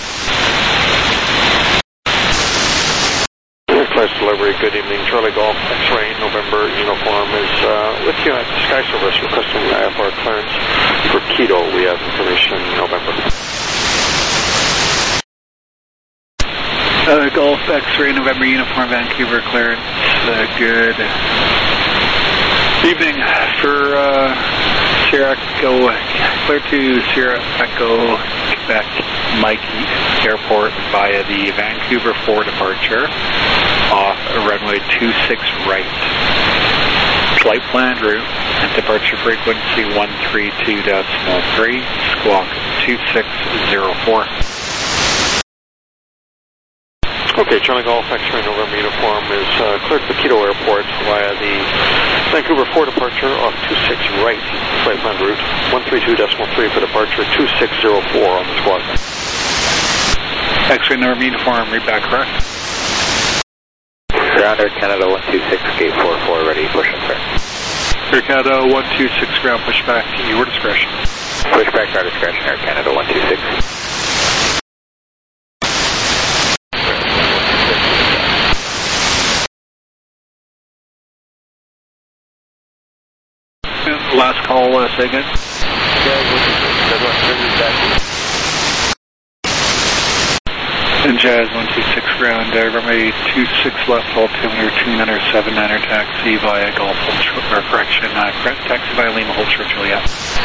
Class delivery, good evening. Charlie Golf, X-Ray, November, uniform is uh, with you at Sky Service, requesting I F R clearance for Quito. We have information November. Uh, Golf, X-Ray, November, uniform, Vancouver, clearance, uh, good evening for uh, Sierra Echo, clear to Sierra Echo, Quebec, Mikey Airport via the Vancouver four departure off runway two six right. Flight planned route and departure frequency one three two decimal three, squawk two six zero four. Okay, Charlie Golf, X-Ray, November, uniform is uh, cleared to Quito Airport via the Vancouver four departure off two six right, flight plan route one three two decimal three for departure two six zero four on the squawk. X-Ray, November, uniform, read back correct. Ground Air Canada one two six, gate four four, ready, push and clear. Air Canada one two six, ground pushback, your discretion. Pushback, our discretion, Air Canada one two six. Last call, uh, say again. And Jazz one two six ground, uh, runway two six left, altimeter two niner seven niner, taxi via Golf, hold short, or correction, uh, taxi via Lima, hold short, Juliet.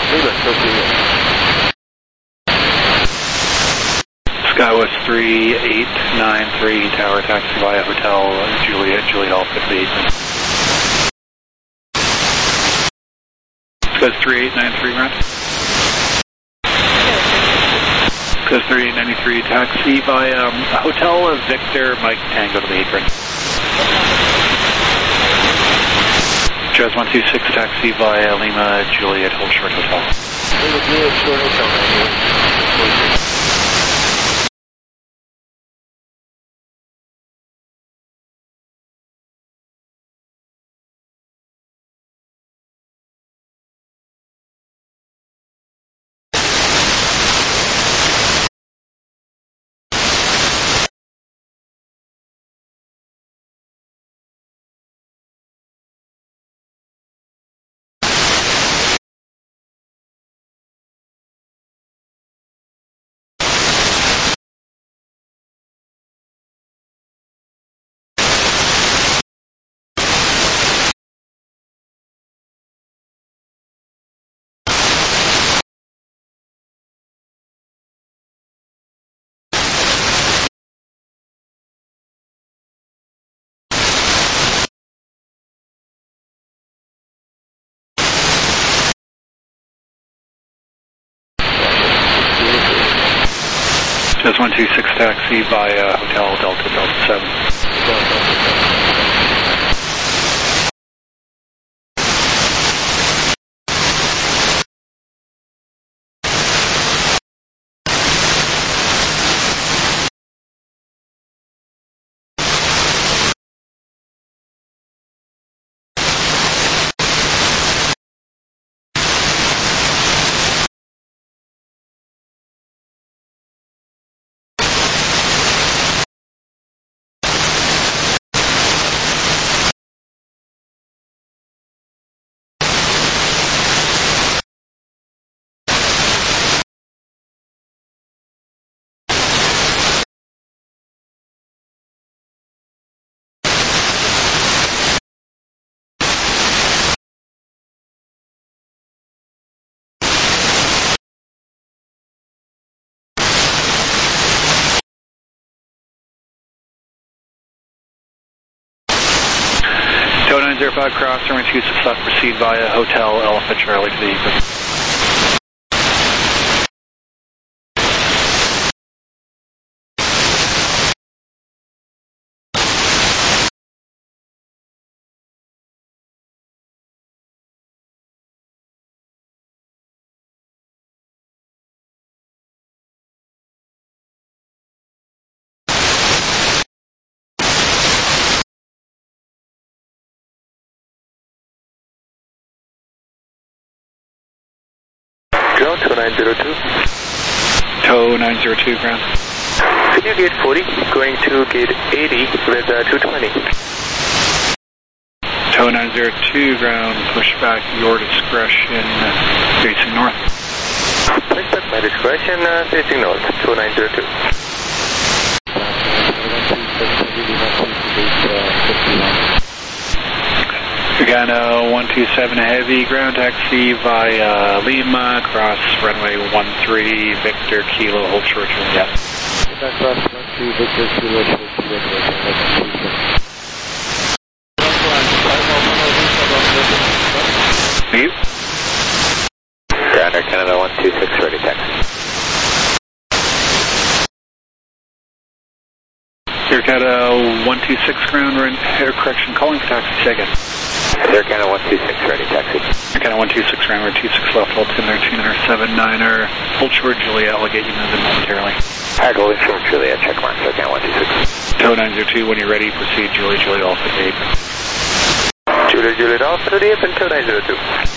Skywest three eight nine three, tower taxi via Hotel uh, Juliet, Juliet Alpha fifty-eight. Skywest three eight nine three, ground. Skywest three eight nine three, taxi via um, Hotel of Victor Mike Tango to the apron. Jazz one two six, taxi via Lima Juliet, hold short, Hotel. Juliet, short, Hotel. Jazz one two six, taxi via Hotel Delta Delta seven. zero five cross, runway two six left, proceed via Hotel Elephant Charlie to the east. Ground two nine zero two. Tow nine zero two, ground. Continue gate forty, going to gate eighty with uh, two twenty. Tow nine zero two, ground, push back your discretion, facing north. Push back my discretion, uh, facing north, tow nine zero two. Uganda one two seven Heavy, ground taxi via Lima, cross runway one three, Victor, Kilo, hold short, Juliet. Cross one three, Victor, Kilo, hold Juliet. Thank you. Ground Air Canada one two six, ready taxi. Air Canada one two six, ground, air correction, calling for taxi, second. Air Canada one two six, ready taxi. Air Canada one two six, ground, we're two six left, altimeter two nine seven niner, hold short, Juliet, I'll get you moving momentarily. Alright, hold short, Juliet, check mark, Air Canada one two six. Tow nine zero two, when you're ready, proceed, Juliet, Juliet, Alpha to the apron. Juliet, Juliet, Alpha to the apron, tow nine zero two.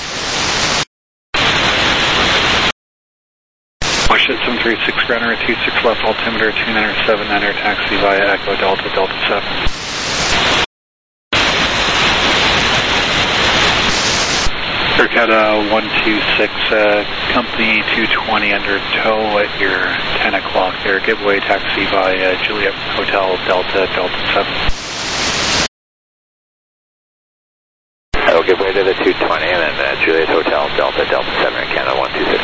Push it seven three six, ground, we're two six left, altimeter two nine seven niner, taxi via Echo Delta, Delta seven. Air Canada one two six, uh, company two twenty under tow at your ten o'clock there. Giveaway taxi via Juliet Hotel Delta, Delta seven. I will give way to the two twenty and then uh, Juliet Hotel Delta, Delta seven, Air Canada one two six.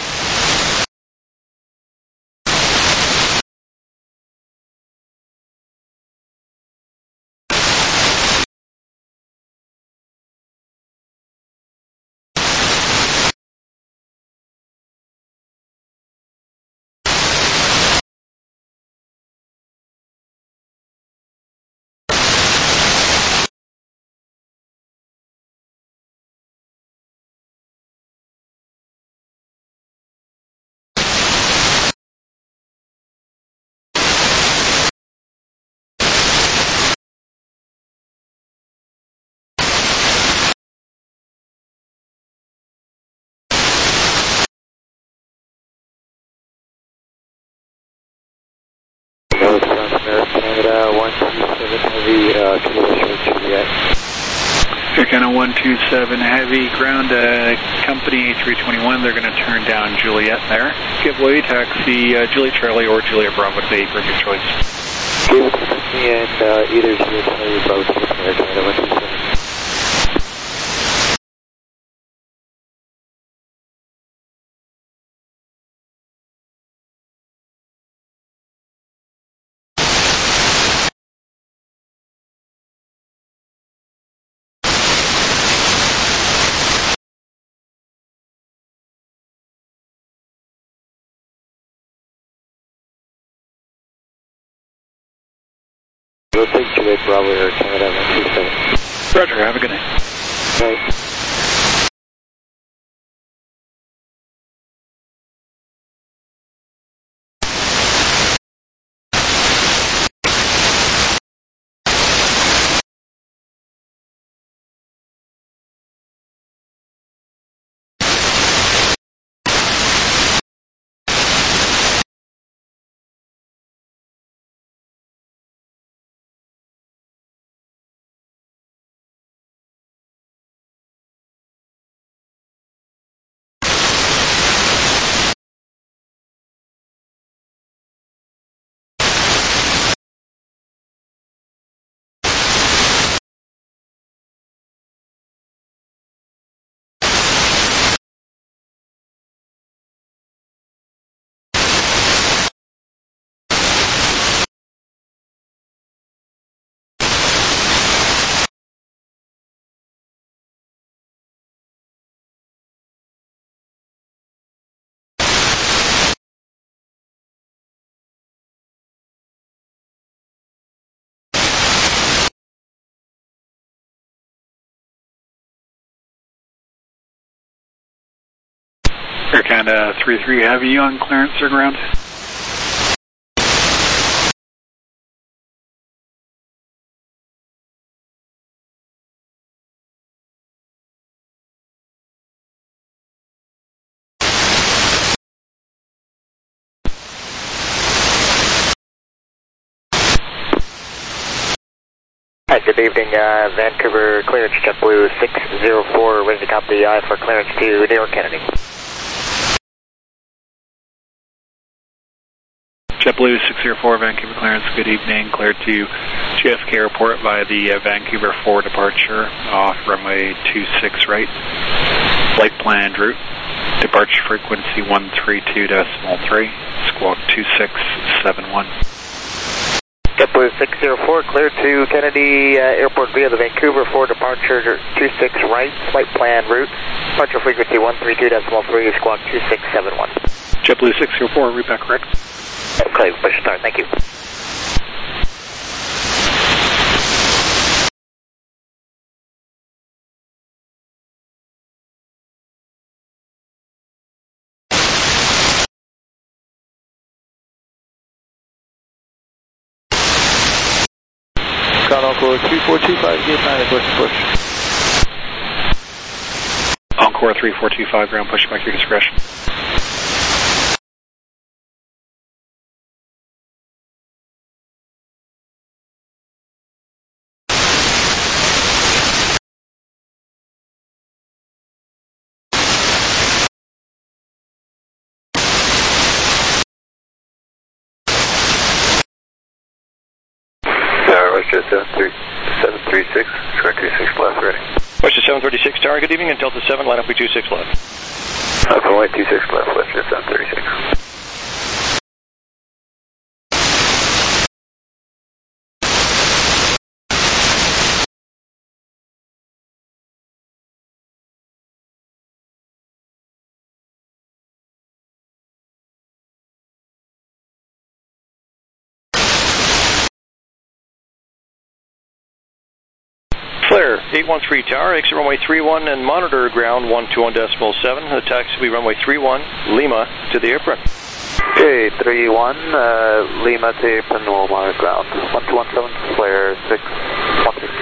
Canada one two seven Heavy, uh, Kilo Juliet. Air Canada one two seven Heavy, ground, uh, company three twenty-one, they're going to turn down Juliet there. Giveaway taxi, uh, Juliet Charlie or Juliet Bravo to the apron, your choice. Give it to me and uh, either Juliet Charlie or Bravo to the apron, Air Canada one two seven. We'll take Juliet Bravo Air Canada one two seven. Roger, have a good night. Bye. Air Canada three three, have you on clearance or ground? Hi, good evening, uh, Vancouver clearance, JetBlue six zero four, ready to copy I for clearance to New York Kennedy. JetBlue six zero four, Vancouver clearance, good evening, cleared to J F K Airport by the uh, Vancouver four departure off runway two six right, flight planned route, departure frequency one three two decimal three, squawk two six seven one. JetBlue six zero four, cleared to Kennedy uh, Airport via the Vancouver four departure two six right, flight plan route, departure frequency one three two decimal three, squawk two six seven one. JetBlue six zero four, route back correct. Okay, push start, thank you. Ground Encore three four two five, gate nine, push push. Encore three four two five, ground push back your discretion. Westjet seven three six, correct two six left, ready. Westjet seven thirty-six, tower, good evening, and Delta seven, line up with two six left. Alpha White two six left, Westjet seven thirty-six. Flare, eight one three tower, exit runway three one and monitor ground one two one decimal seven. The taxi will be runway three one, Lima to the apron. Okay, three one, uh, Lima to apron, normal monitor ground, one two one seven, flare six one two.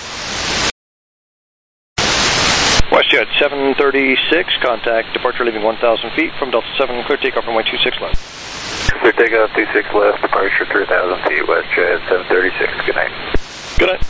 Westjet seven thirty-six, contact departure leaving one thousand feet from Delta seven, clear takeoff runway two six left. Clear takeoff two six left, departure three thousand feet, Westjet seven thirty-six, good night. Good night.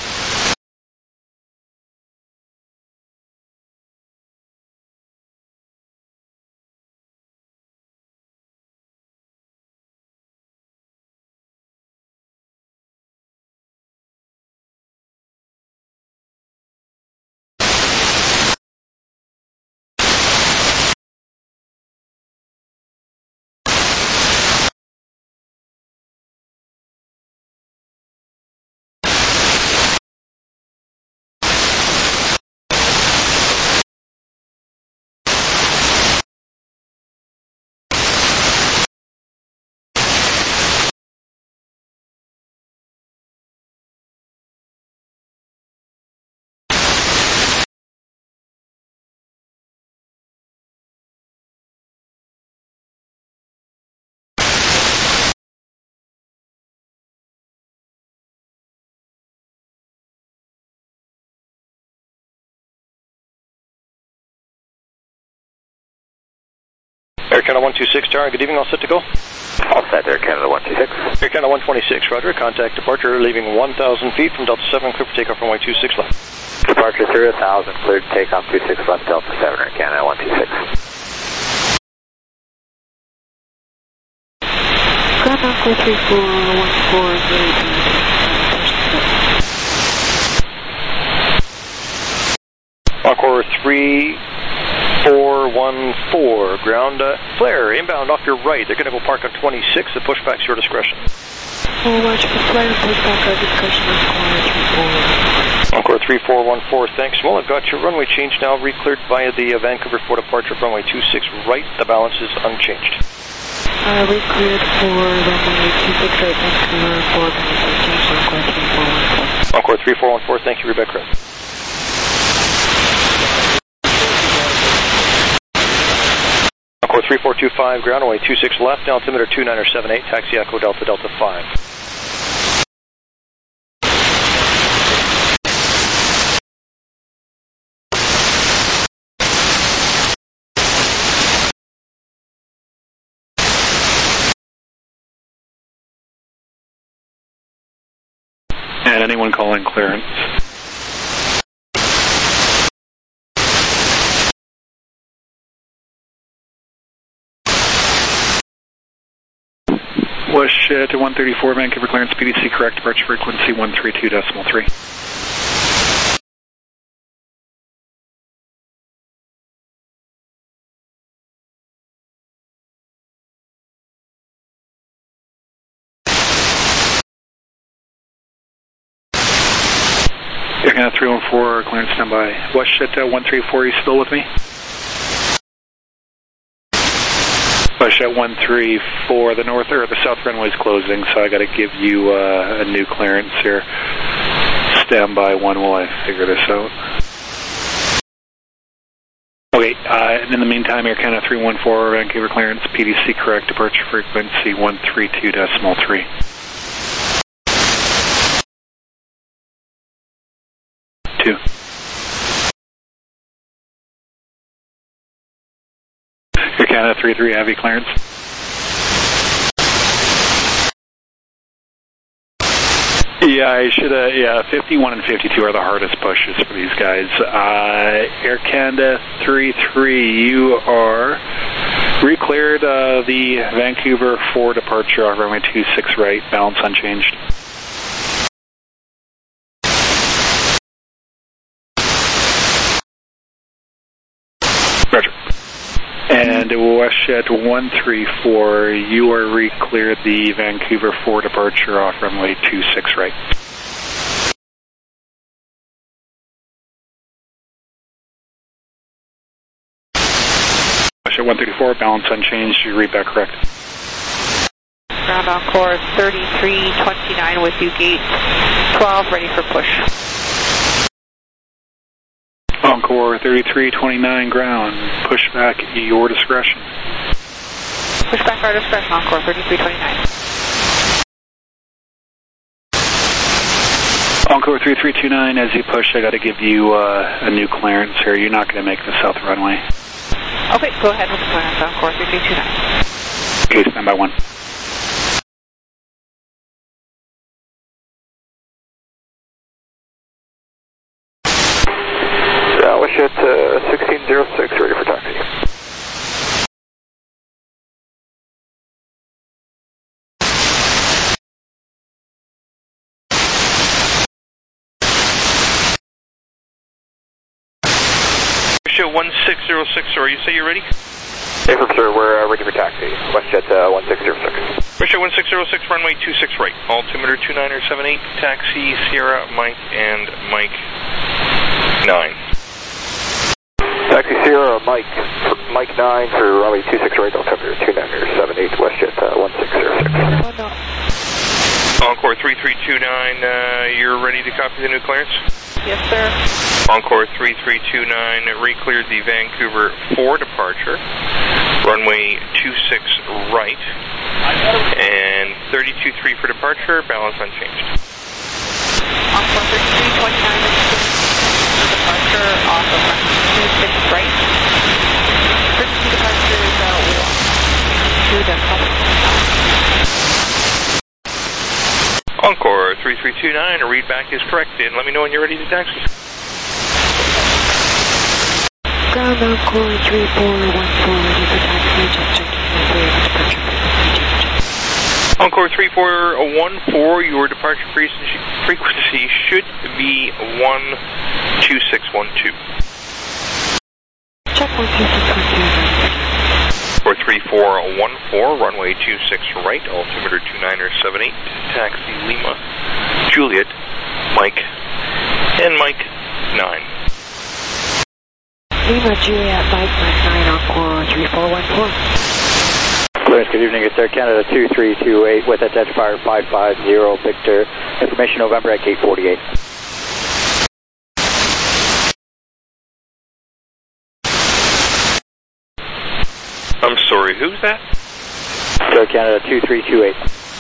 Air Canada one two six, tower, good evening, all set to go? All set, Air Canada one two six. Air Canada one twenty-six, roger, contact departure leaving one thousand feet from Delta seven, clear for takeoff runway two six left. Departure through one thousand, cleared takeoff two six left, Delta seven, Air Canada one two six. Ground Encore three four one four, very good. Encore three four one four, ground uh, flare, inbound off your right. They're going to go park on twenty-six, the pushback's your discretion. Oh, watch for flare and pushback, our discretion is Encore three four one four, thanks. Well, I've got your runway change now, re-cleared via the uh, Vancouver four departure, runway two six right, the balance is unchanged. Uh, re-cleared for runway two six right, Vancouver four, change Encore three four one four. Encore three four one four, thank you, Rebecca. Encore three four two five, ground away two six left, altimeter two nine seven eight, taxi Echo Delta Delta five. And anyone calling clearance? WestJet to one thirty-four, Vancouver clearance, P D C correct, departure frequency one three two decimal three. Air Canada three one four, clearance standby. WestJet uh, one three four, you still with me? WestJet one three four, the north or the south runway is closing, so I got to give you uh, a new clearance here. Standby one while I figure this out. Okay, uh, and in the meantime, Air Canada three one four, Vancouver clearance, P D C correct, departure frequency one three two decimal three. Two. Air Canada three three, heavy clearance. Yeah, I should have, yeah, fifty-one and fifty-two are the hardest pushes for these guys. Uh, Air Canada three three, you are re-cleared uh, the Vancouver four departure off runway two six right, balance unchanged. Roger. And WestJet one three four, you are re-cleared the Vancouver four departure off runway two six right. WestJet one thirty-four, balance unchanged, you read that correct. Ground Encore thirty-three twenty-nine with you, gate twelve, ready for push. Encore thirty-three twenty-nine, ground, push back at your discretion. Push back our discretion, Encore thirty-three twenty-nine. Encore three three two nine, as you push, I got to give you uh, a new clearance here. You're not going to make the south runway. Okay, go ahead with the clearance, Encore three three two nine. Okay, stand by one. WestJet uh, sixteen oh six, ready for taxi. WestJet one six oh six, sorry, you say you're ready? Yes, sir, we're uh, ready for taxi. WestJet uh, one six oh six. WestJet one six oh six, runway two six right, altimeter two nine seven eight, taxi Sierra, Mike, and Mike nine. Taxi Sierra, Mike, Mike nine for runway two six right, altimeter two nine seven eight, WestJet uh, one six oh six. Oh, no. Encore three three two nine, uh, you're ready to copy the new clearance? Yes, sir. Encore three three two nine, re-cleared the Vancouver four departure, runway two six right, and thirty-two three for departure, balance unchanged. Encore thirty-three twenty-nine for departure off of runway two six right. Frequency departure is uh, one two decimal three. Encore three three two nine, a read back is corrected. Let me know when you're ready to taxi. Ground Encore three four one four, ready for taxi, just checking the clear departure frequency. Encore three four one four, your departure frequency should be one two six one two. Check one two six one two. Or three four one four, runway two six right, altimeter two nine seven eight, taxi Lima, Juliet, Mike, and Mike nine. Lima, Juliet, Mike, Mike nine, Encore three four one four. Clearance, good evening, it's Air Canada two three two eight with identifier five five zero, Victor, information November at gate forty-eight. I'm sorry, who's that? Air Canada two three two eight.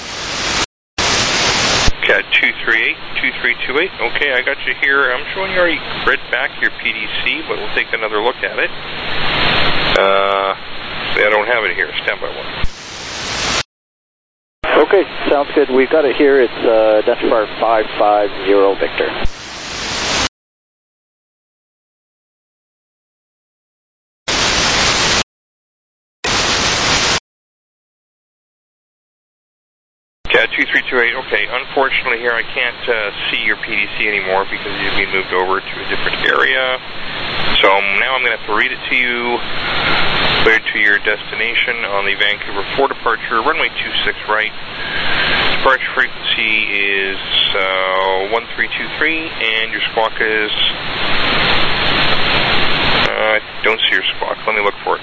Cat two three eight, two three two eight. Okay, I got you here. I'm showing you already read back your P D C, but we'll take another look at it. Uh, I don't have it here. Standby one. Okay, sounds good. We've got it here. It's uh, identifier five five zero Victor. Cat two three two eight, okay. Unfortunately here I can't uh, see your P D C anymore because you've been moved over to a different area. So now I'm going to have to read it to you. Clear to your destination on the Vancouver four departure, runway two six right. Departure frequency is uh, one three two three, and your squawk is... Uh, I don't see your squawk. Let me look for it.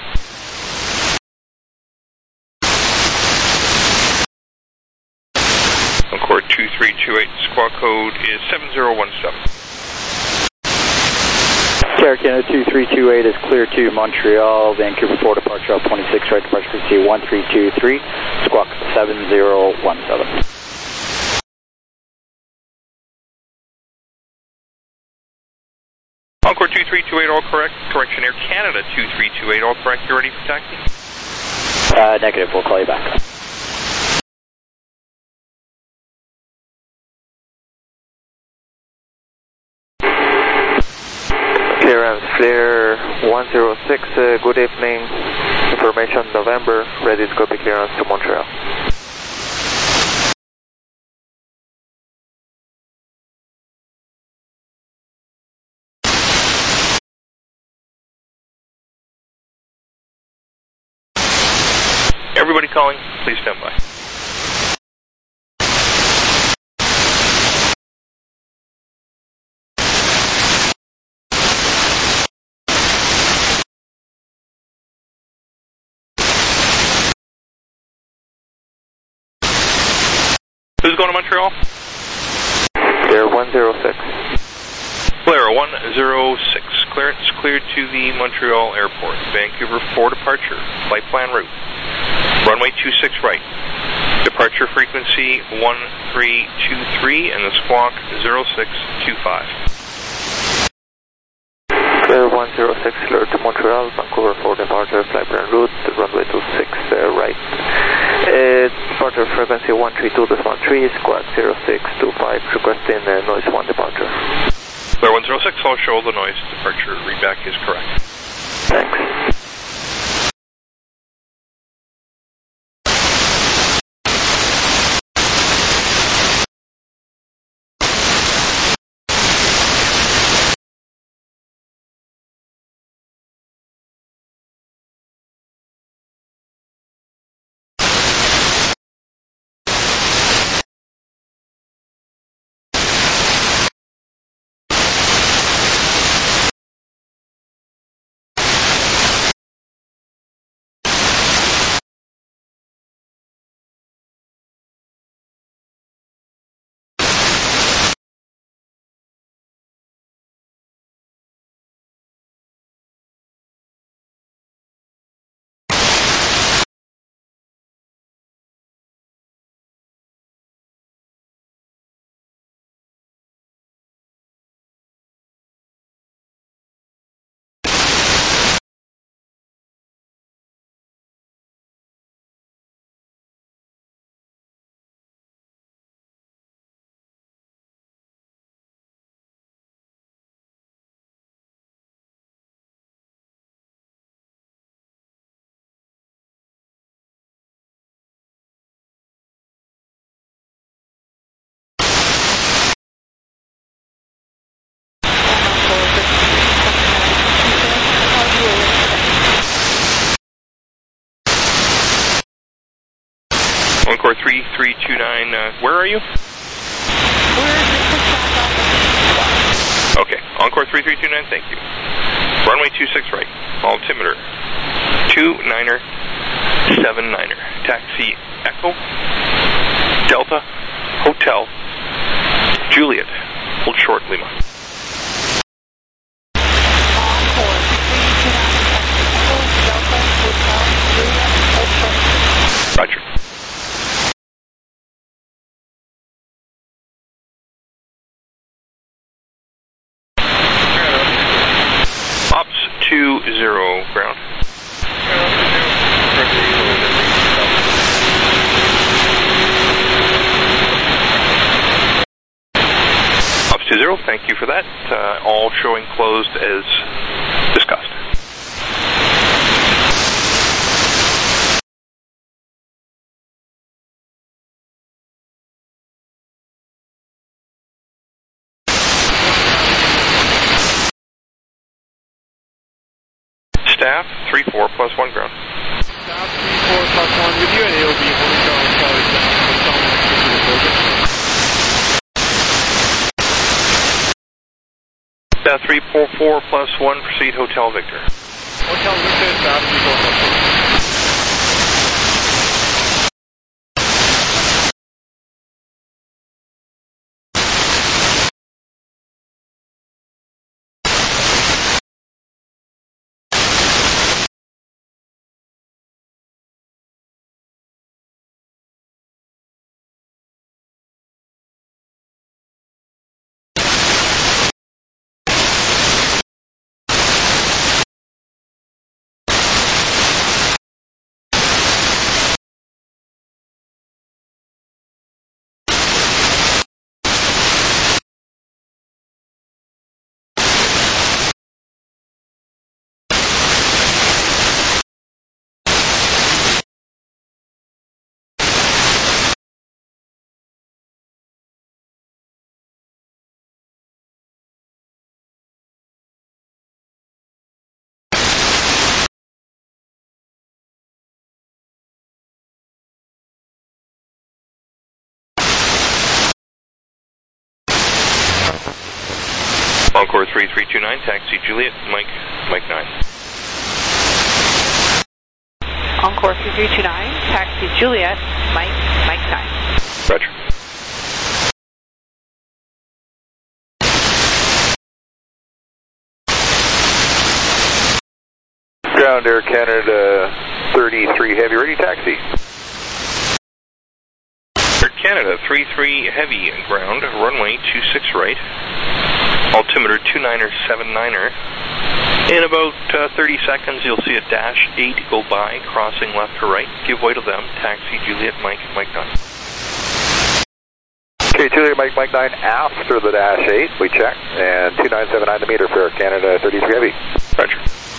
Concord two three two eight, squawk code is seven zero one seven. Air Canada two three two eight is clear to Montreal, Vancouver four departure, twenty-six right, departure frequency one three two three, squawk seven zero one seven. Concord two three two eight, all correct. Correction, Air Canada two three two eight, all correct. You ready for taxi? Uh, negative, we'll call you back. Clearance, Flair one zero six, uh, good evening. Information November, ready to copy clearance to Montreal. Everybody calling, please stand by. Who's going to Montreal? Clear one zero six. Clear one zero six. Clearance cleared to the Montreal Airport. Vancouver four departure. Flight plan route. Runway two six right. Departure frequency one three two three and the squawk zero six two five. Clear one zero six, clear to Montreal, Vancouver four departure, flight plan route, runway two six uh, right. Uh, departure frequency one three two point three, squawk zero six two five, requesting uh, noise one departure. Clear one zero six, I'll show the noise departure. Readback is correct. Thanks. Encore three three two nine, uh, where are you? Okay, Encore three three two nine, thank you. Runway two six right, altimeter two niner seven niner. Taxi Echo, Delta, Hotel, Juliet, hold short Lima. Encore three three two nine, Echo, Delta, Hotel, Juliet. two zero, ground. Ops two zero, thank you for that. Uh, all showing closed as discussed. Staff, three four plus one ground. Staff, three four plus one with you, and it'll be holding down Charlie seven. Staff, three four four plus one, proceed Hotel Victor. Hotel Victor, staff, three four plus one. Encore three three two nine, taxi Juliet, Mike, Mike nine. Encore three three two nine, taxi Juliet, Mike, Mike nine. Roger. Ground Air Canada thirty-three Heavy, ready taxi. Air Canada three three Heavy, ground, runway two six right. Altimeter two niner seven niner. In about uh, thirty seconds, you'll see a dash eight go by, crossing left to right. Give way to them. Taxi Juliet, Mike, Mike nine. Okay, Juliet, Mike, Mike nine after the dash eight. We check. And two nine seven nine the meter for Air Canada thirty-three Heavy. Roger.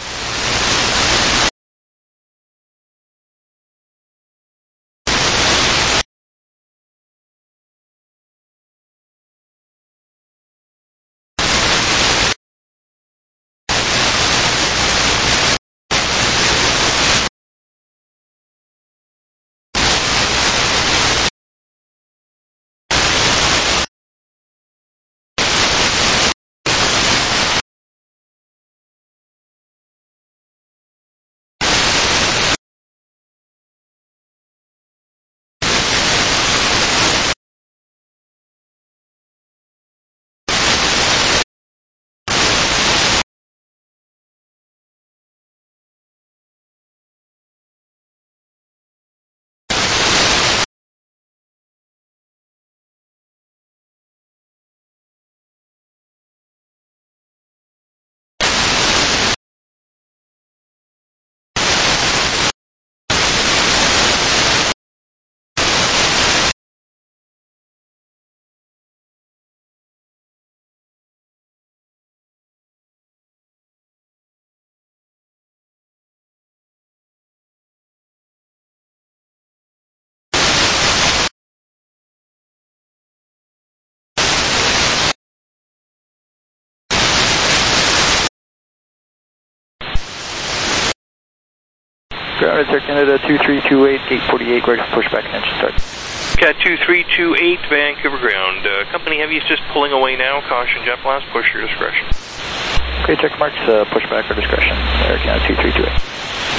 Ground Air Canada two three two eight, gate forty-eight, ready for pushback and engine start. Cat two three two eight, Vancouver ground. Uh, company Heavy is just pulling away now. Caution jet blast, push your discretion. Okay, check marks, uh, pushback or discretion. Air Canada two three two eight.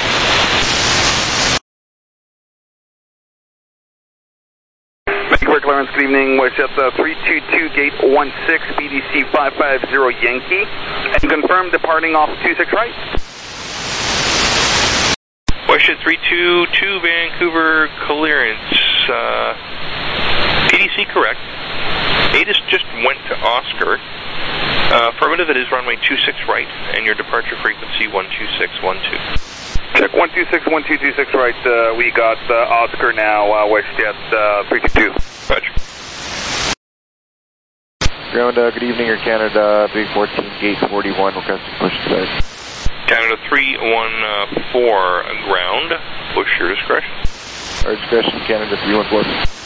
Vancouver clearance, good evening. We're at the three two two, gate one six, B D C five five zero Yankee. And confirm departing off two six right. Westjet three two two, Vancouver clearance. Uh, P D C correct. ATIS just went to Oscar. Uh, affirmative, it is runway two six right, and your departure frequency one two six one two. Check one two six one two two six right, uh, we got uh, Oscar now, uh, WestJet uh, three two two. Roger. Ground, uh, good evening, Air Canada, Big fourteen, gate forty-one, requesting push to size. Canada three one four, ground, push your discretion. Our discretion, Canada three one four.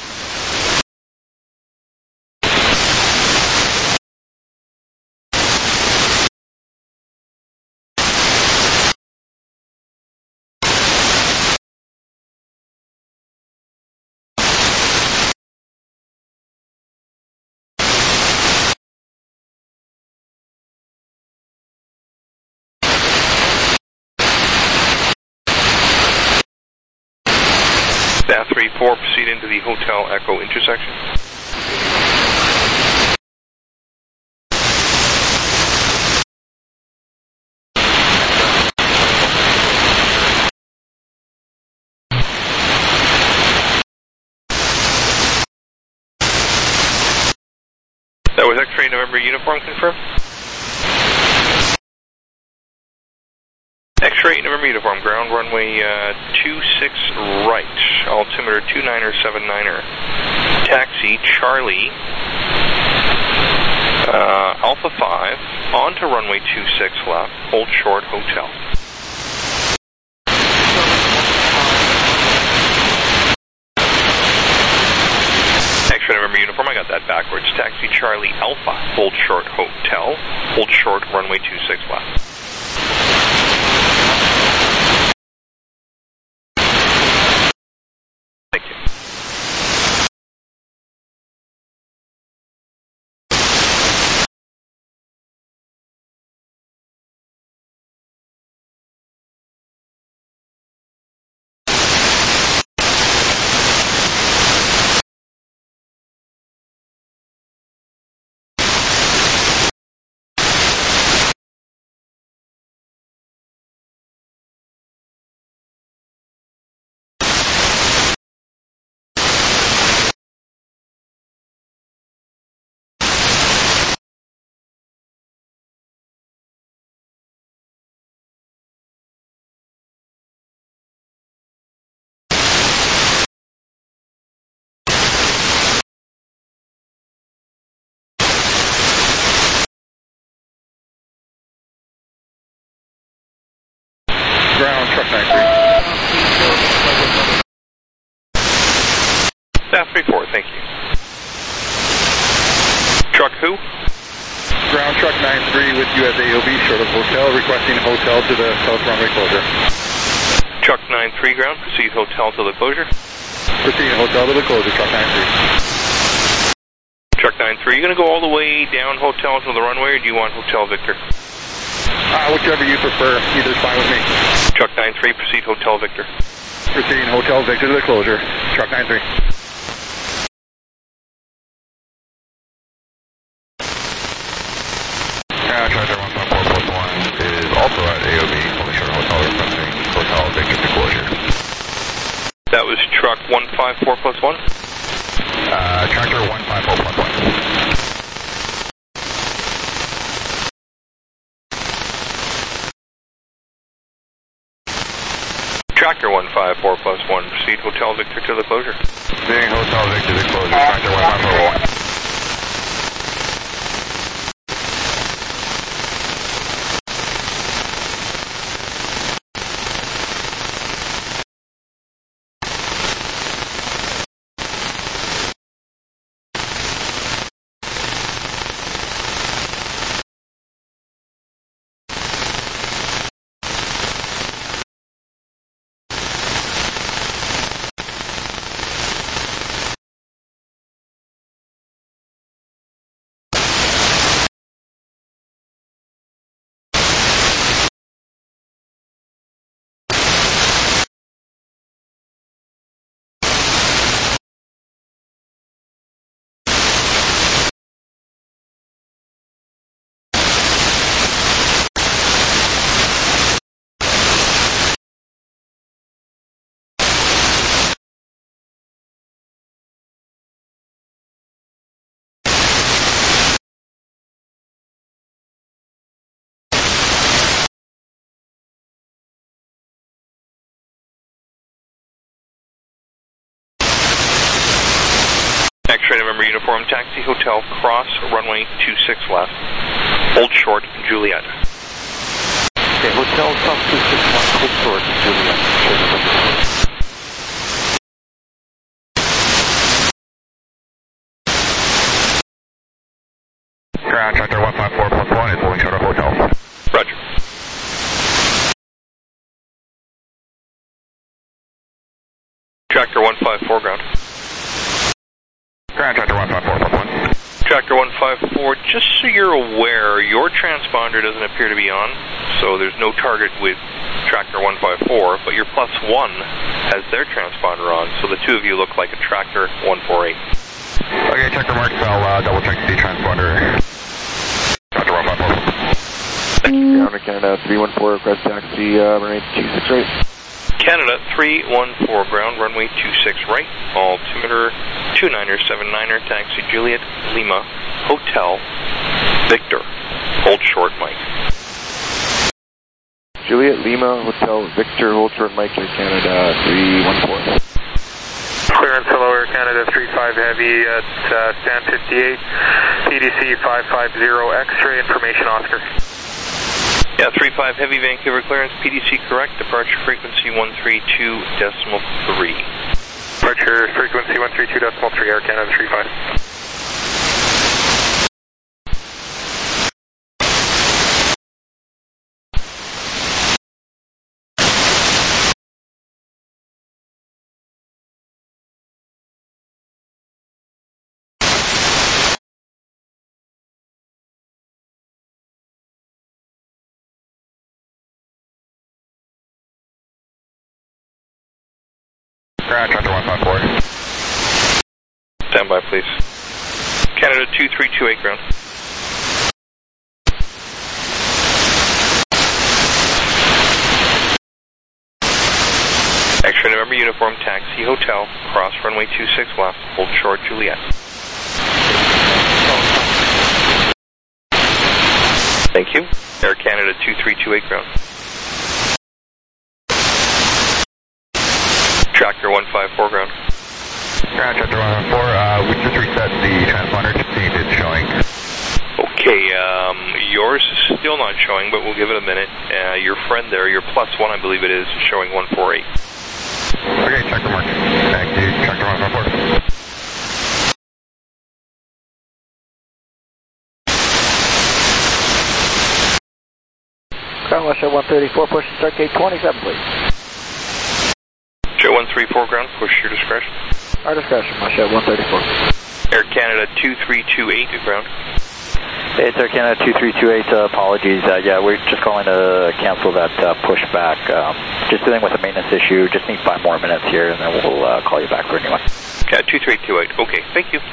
Staff three four, proceed into the Hotel Echo intersection. That was X-ray November uniform confirmed? X-ray November uniform, ground runway uh, two six right, altimeter two niner seven niner. Taxi Charlie uh, Alpha five onto runway two six left, hold short hotel. X-ray November uniform, I got that backwards. Taxi Charlie Alpha, hold short hotel, hold short runway two six left. Thank you. Ground, truck nine three. Staff three four, thank you. Truck who? Ground, truck nine three with U S A O B, short of hotel, requesting hotel to the south runway closure. Truck nine three ground, proceed hotel to the closure. Proceeding hotel to the closure, truck nine three. Truck nine three, you going to go all the way down hotel to the runway, or do you want Hotel Victor? Uh, whichever you prefer, either's fine with me. Truck nine three, proceed Hotel Victor. Proceeding Hotel Victor to the closure, truck nine three. Uh, Charger one five four plus one is also at A O B, only short hotel requesting Hotel Victor to closure. That was truck one five four plus one? Uh, Charger one five four plus one. Tractor one five four plus one, proceed Hotel Victor to the closure. Proceeding Hotel Victor to closure, Tractor one five four one. X-ray November uniform, taxi, hotel, cross, runway two six left. Hold short, Juliet. Okay, hotel, south two six one, hold short, Juliet. Ground Tractor one five four plus one is holding short of hotel. Roger. Tractor one five four, ground. Ground Tractor one five four plus one. Tractor one five four, just so you're aware, your transponder doesn't appear to be on, so there's no target with Tractor one five four, but your plus one has their transponder on, so the two of you look like a Tractor one four eight. Okay, check the marks. I'll uh, double check the transponder. Tractor one five four. Ground to Canada three one four, request taxi, uh, runway two six right. Canada three one four, ground, runway two six right, altimeter two niner seven niner, taxi Juliet, Lima, Hotel, Victor. Hold short, Mike. Juliet, Lima, Hotel, Victor, hold short, Mike, Air Canada three one four. Clearance, hello, Air Canada three five Heavy at uh, San fifty-eight, P D C five five zero, X-ray information, Oscar. Yeah, three five Heavy, Vancouver clearance, P D C correct, departure frequency one three two decimal three. Departure frequency one three two decimal three, Air Canada three five. Ground Tractor one five four. Stand by, please. Canada two three two eight, ground. X-ray November uniform, taxi, hotel, cross runway two six left, hold short, Juliet. Thank you. Air Canada two three two eight, ground. Tractor one five four, ground. Ground Tractor one five four, uh, we just reset the transponder to see if it's showing. Okay, um, yours is still not showing, but we'll give it a minute. Uh, your friend there, your plus one, I believe it is, showing one four eight. Okay, check the mark. Thank you, Tractor one five four. Ground Russia one thirty-four, push to start gate twenty-seven, please. Jet one three four, ground, push your discretion. Our discretion, Russia one thirty-four. Air Canada two three two eight, ground. Hey, it's Air Canada two three two eight, uh, apologies. Uh, yeah, we're just calling to cancel that uh, pushback. Um, just dealing with a maintenance issue, just need five more minutes here, and then we'll uh, call you back for a new one. Okay, two three two eight, okay, thank you.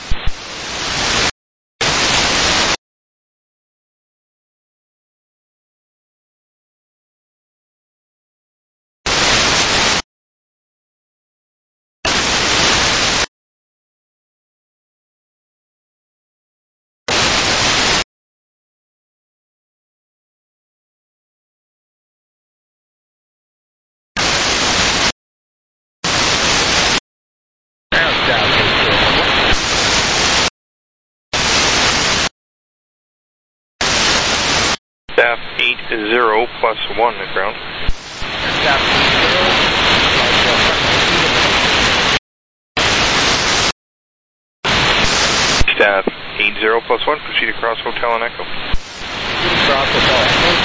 Staff eight zero plus one at ground. Staff Staff eight zero plus one, proceed across Hotel and Echo. Across Hotel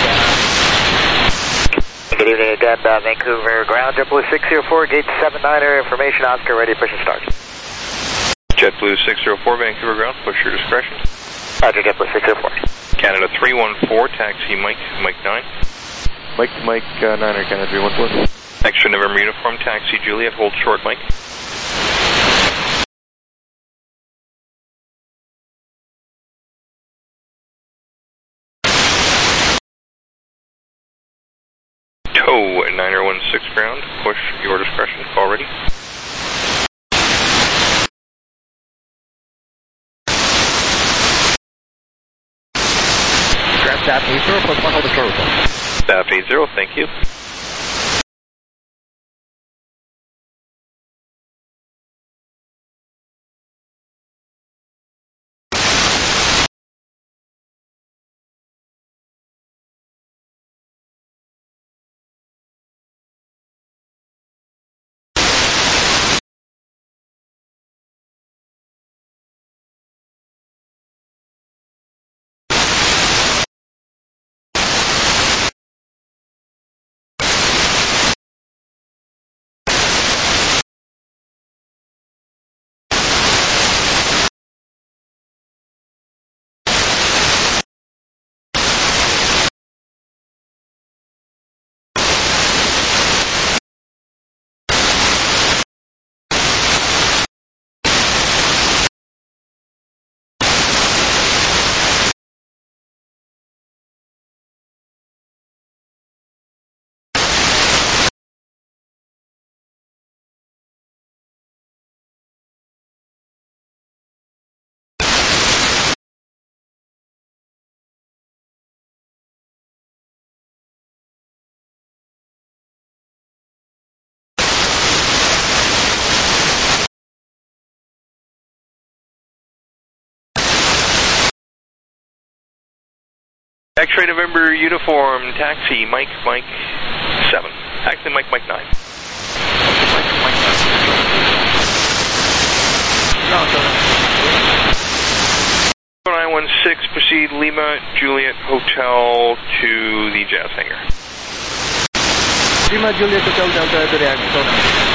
Echo. Good evening again, uh, Vancouver ground, JetBlue six zero four, gate seven niner, information, Oscar, ready, push and start. JetBlue six zero four, Vancouver ground, push your discretion. Roger, JetBlue six zero four. Canada three one four, taxi Mike, Mike nine. Mike to Mike, uh, niner, Canada three one four. Extra November uniform, taxi Juliet, hold short Mike. Tow niner one six ground, push your discretion, call ready. Staff eight zero plus one, hold the short. Staff eight zero, thank you. X-ray November uniform, taxi, Mike, Mike seven. Actually, Mike, Mike nine. nine one six, proceed Lima, Juliet Hotel to the Jazz Hangar. Lima, Juliet Hotel, Delta, to the Arizona.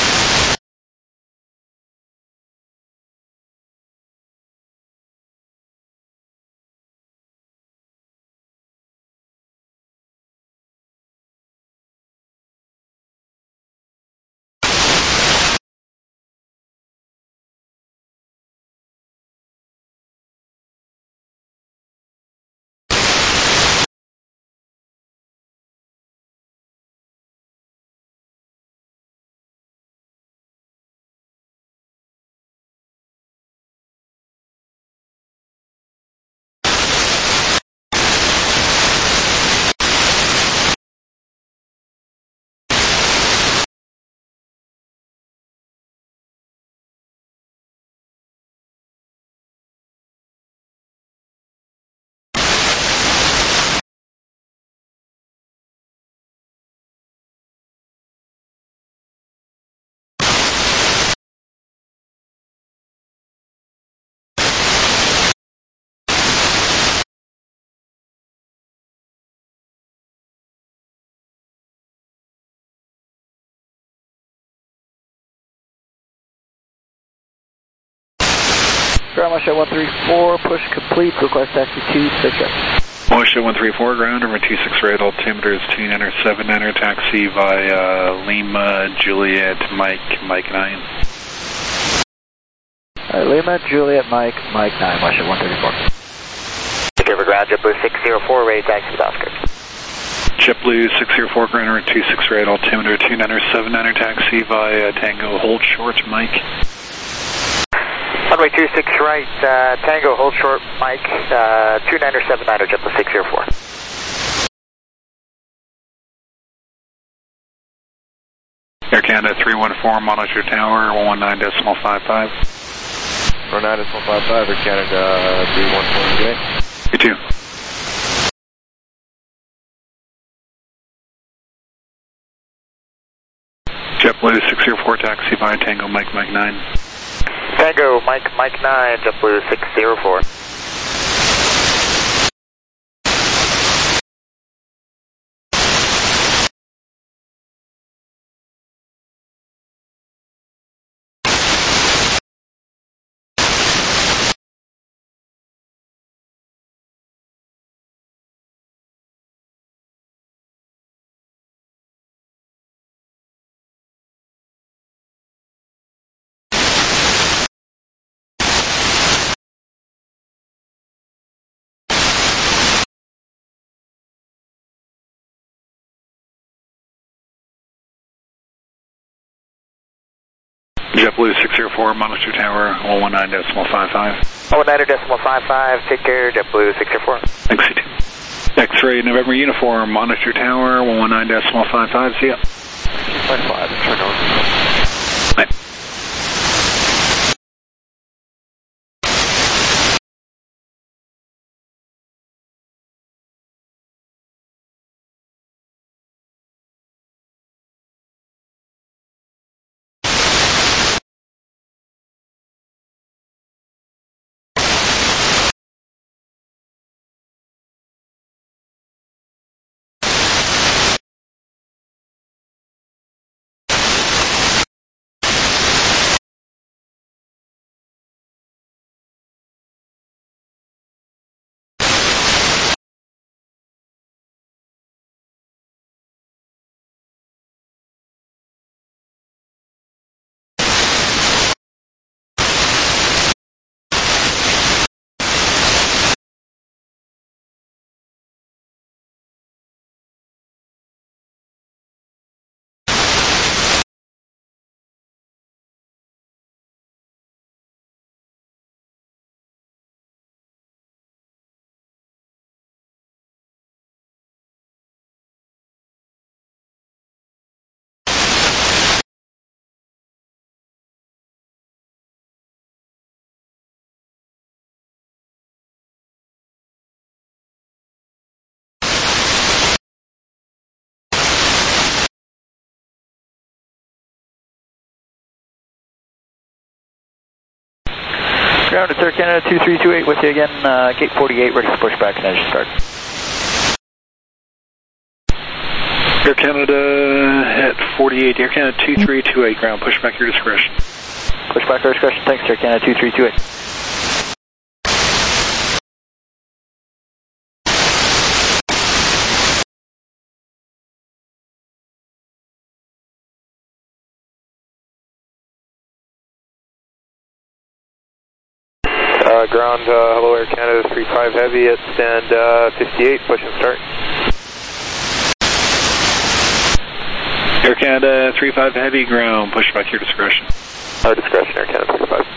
Ground Motion one three four, push complete, request taxi two six up. Motion one three four, ground, over two six right, altimeter is two nine seven nine, taxi via Lima, Juliet, Mike, Mike nine. Alright, Lima, Juliet, Mike, Mike nine, Motion one three four. Take over ground, JetBlue six zero four, ready taxi with Oscar. JetBlue six zero four, ground, over two six right, altimeter two nine seven nine, taxi via Tango, hold short, Mike. Runway two six right, uh, Tango, hold short, Mike, uh, two nine seven nine, JetBlue six zero four. Air Canada three one four, monitor tower, one one nine decimal five five. one nine decimal five five, Air Canada three one four, okay. You too. JetBlue six zero four, taxi via Tango, Mike, Mike nine. Tango, Mike, Mike nine, JetBlue six zero four. JetBlue six zero four, monitor tower, one one nine decimal five five. one one nine decimal five five, take care, JetBlue six zero four. Thanks, C two. X-ray November uniform, monitor tower, one one nine decimal five five, see ya. five five, turn on. Bye. ground, it's Air Canada two three two eight with you again, uh, gate forty-eight, ready for pushback and engine start. Air Canada at forty-eight, Air Canada two three two eight, ground, pushback your discretion. Pushback your discretion, thanks, Air Canada two three two eight. Uh, ground, uh, hello Air Canada three five Heavy at stand uh, fifty-eight, push and start. Air Canada three five Heavy, ground, pushback your discretion. Our discretion, Air Canada three five.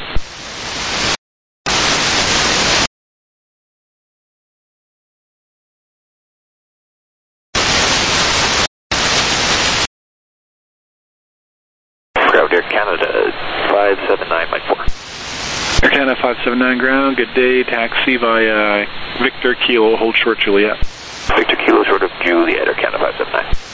Ground Air Canada five seven nine, Mike four. Air Canada five seven nine, ground, good day, taxi via Victor Kilo, hold short Juliet. Victor Kilo short of Juliet, Air Canada five seven nine.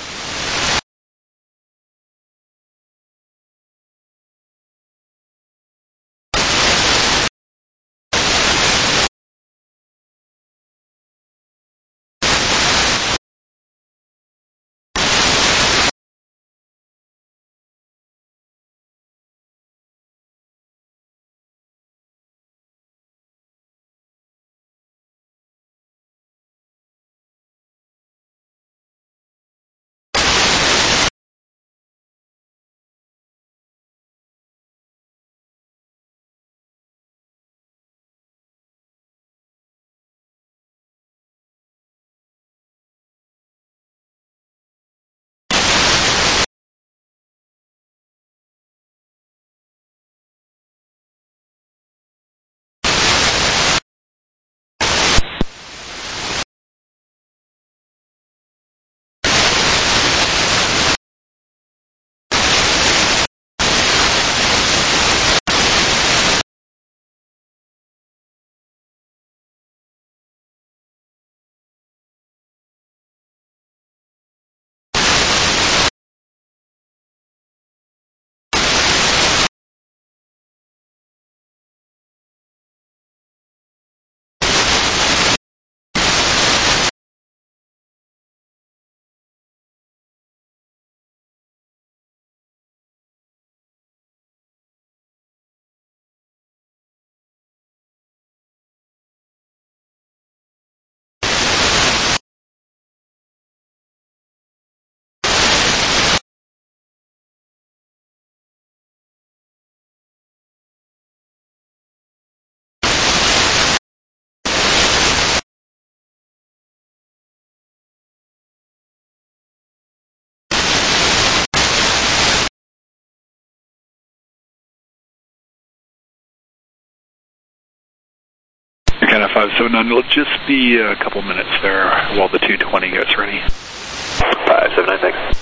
Kind of five seven nine, it'll just be a couple minutes there while the two twenty gets ready. five seven nine, thanks.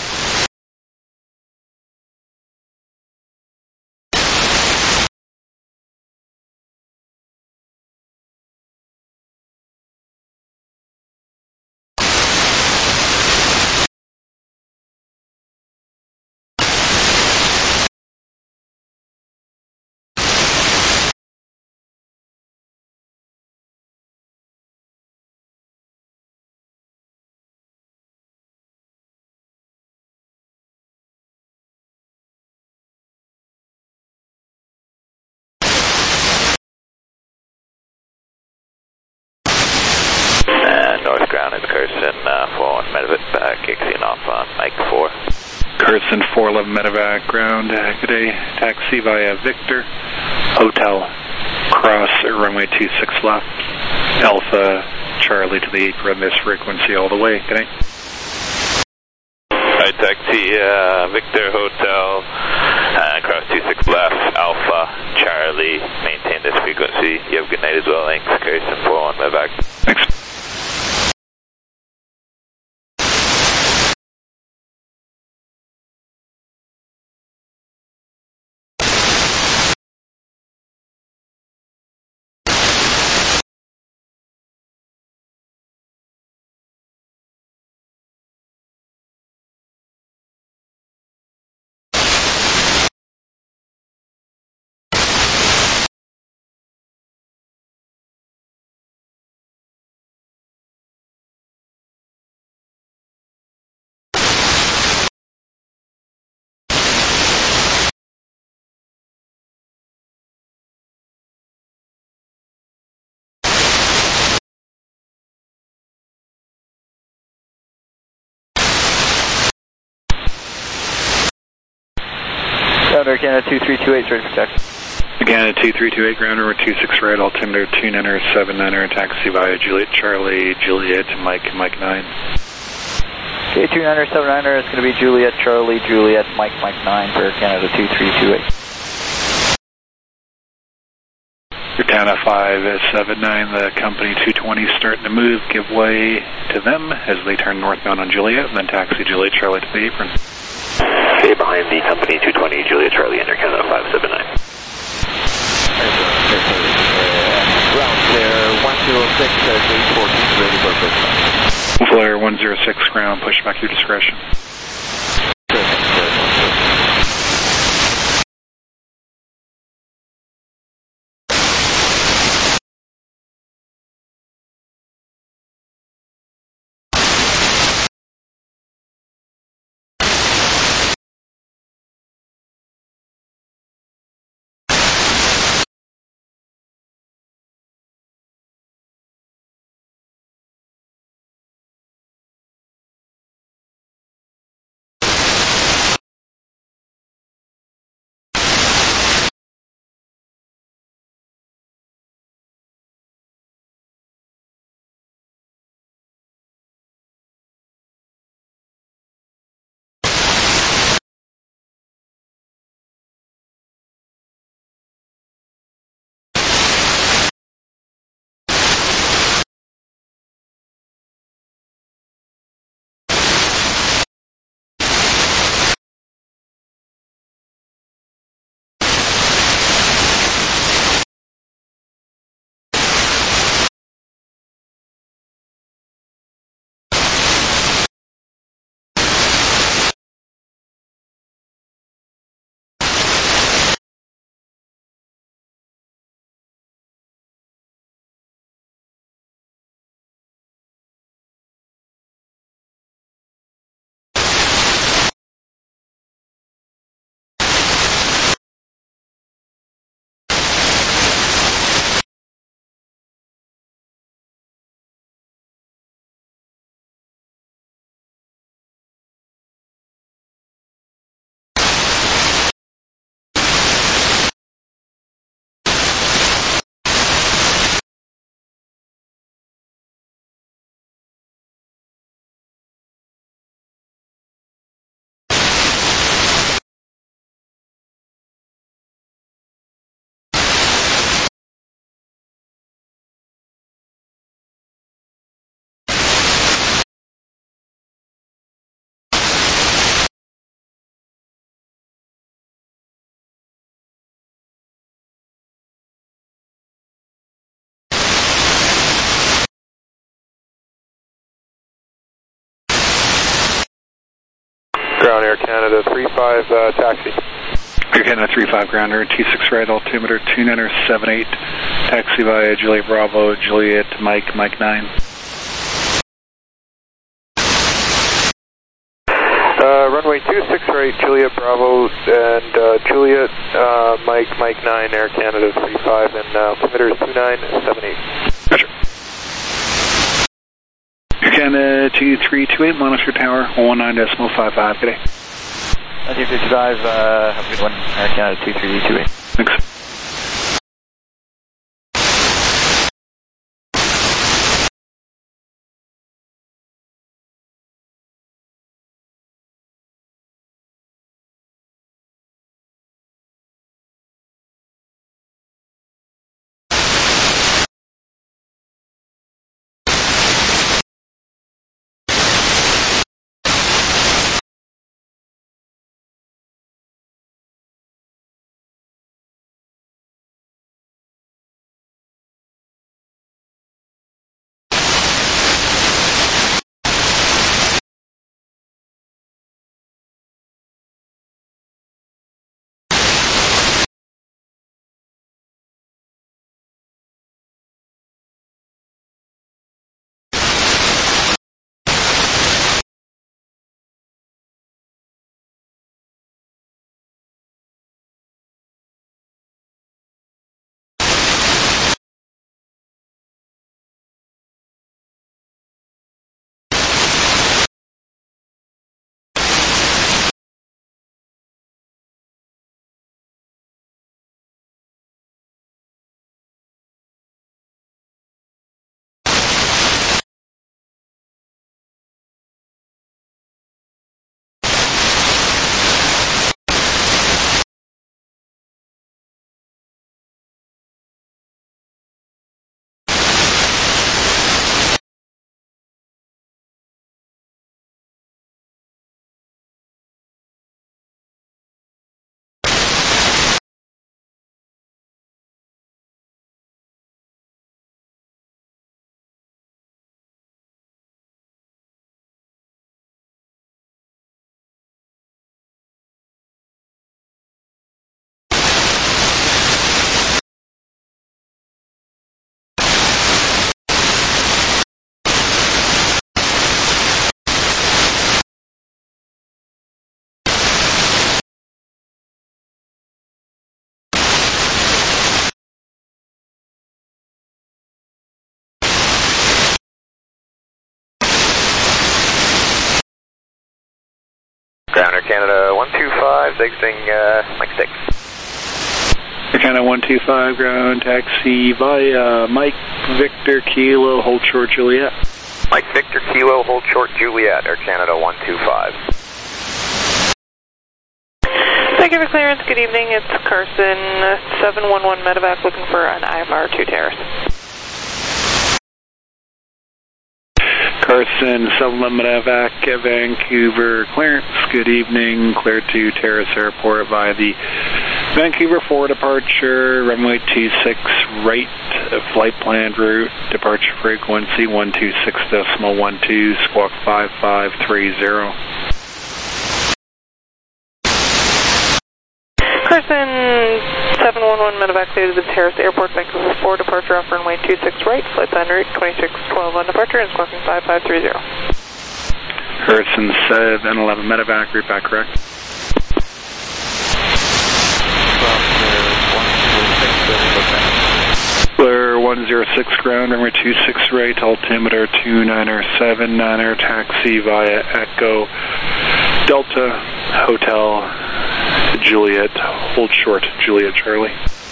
North ground is Carson, uh, four one Medevac, back, exiting off on Mike four. Carson four eleven Medevac, ground, uh, good day, taxi via Victor, Hotel, cross runway two six left, Alpha, Charlie to the eight, run this frequency all the way, good day. Hi, taxi, uh, Victor, Hotel, uh, cross two six left, Alpha, Charlie, maintain this frequency. You have a good night as well, thanks, Carson four one Medevac. Thanks. ground, Air Canada two three two eight, ready for taxi. Again, two three two eight, ground over two six right, altimeter two niner seven niner, taxi via Juliet Charlie, Juliet, Mike, Mike nine. Okay, two niner seven niner, it's going to be Juliet Charlie, Juliet, Mike, Mike nine for Air Canada two three two eight. Air Canada five seven nine, the company two twenty starting to move, give way to them as they turn northbound on Juliet, and then taxi Juliet Charlie to the apron. Okay, behind the company two twenty, Juliet Charlie, Air Canada five seven nine. Ground clear, one zero six, gate fourteen, ready for approach. Flare one zero six, ground, push back your discretion. Ground Air Canada three five, uh, taxi. Air Canada three five, grounder, two six right, altimeter two niner seven eight, taxi via Juliet Bravo, Juliet, Mike, Mike nine. Uh, runway two six right, Juliet Bravo, and uh, Juliet, uh, Mike, Mike nine, Air Canada three five, and uh, altimeter is two nine seven eight. Roger. Air Canada two three two eight, monitor tower, one nine decimal five five, good day. two fifty-five, uh, have a good one, Air Canada two three two eight. Thanks. Canada one two five, exiting uh, Mike six. Air Canada one two five, ground taxi via Mike Victor Kilo, hold short Juliet. Mike Victor Kilo, hold short Juliet, Air Canada one two five. Thank you for clearance. Good evening. It's Carson, seven one one Medevac, looking for an I M R two Terrace. Carson, seven one Medevac, Vancouver, clearance. Good evening. Clear to Terrace Airport via the Vancouver four departure, runway two six right, flight planned route, departure frequency one two six decimal one two, squawk five five three zero. Carson, seven one one Medevac, to the Terrace Airport, Vancouver four departure off runway two six right, flight plan route twenty-six twelve on departure, and squawking five five three zero. Carson, seven eleven Medevac, route back correct. Clear one zero six ground, runway two six right, altimeter two niner seven niner, taxi via Echo Delta Hotel Juliet, hold short Juliet Charlie.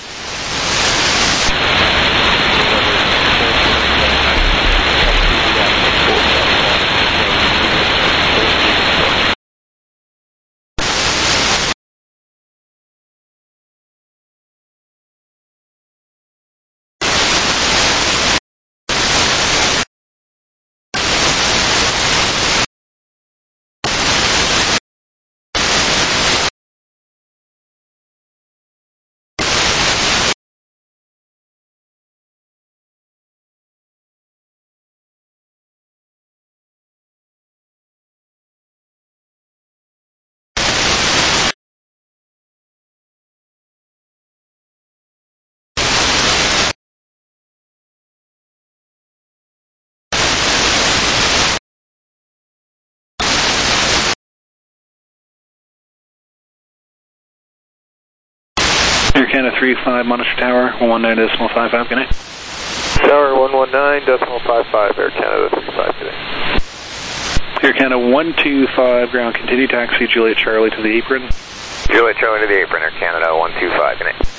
Air Canada three five, monitor tower, one one nine decimal five five, good night. Tower one one nine decimal five five, Air Canada three five, good night. Air Canada one two five, ground continue taxi, Juliet Charlie to the apron. Juliet Charlie to the apron, Air Canada one two five, good night.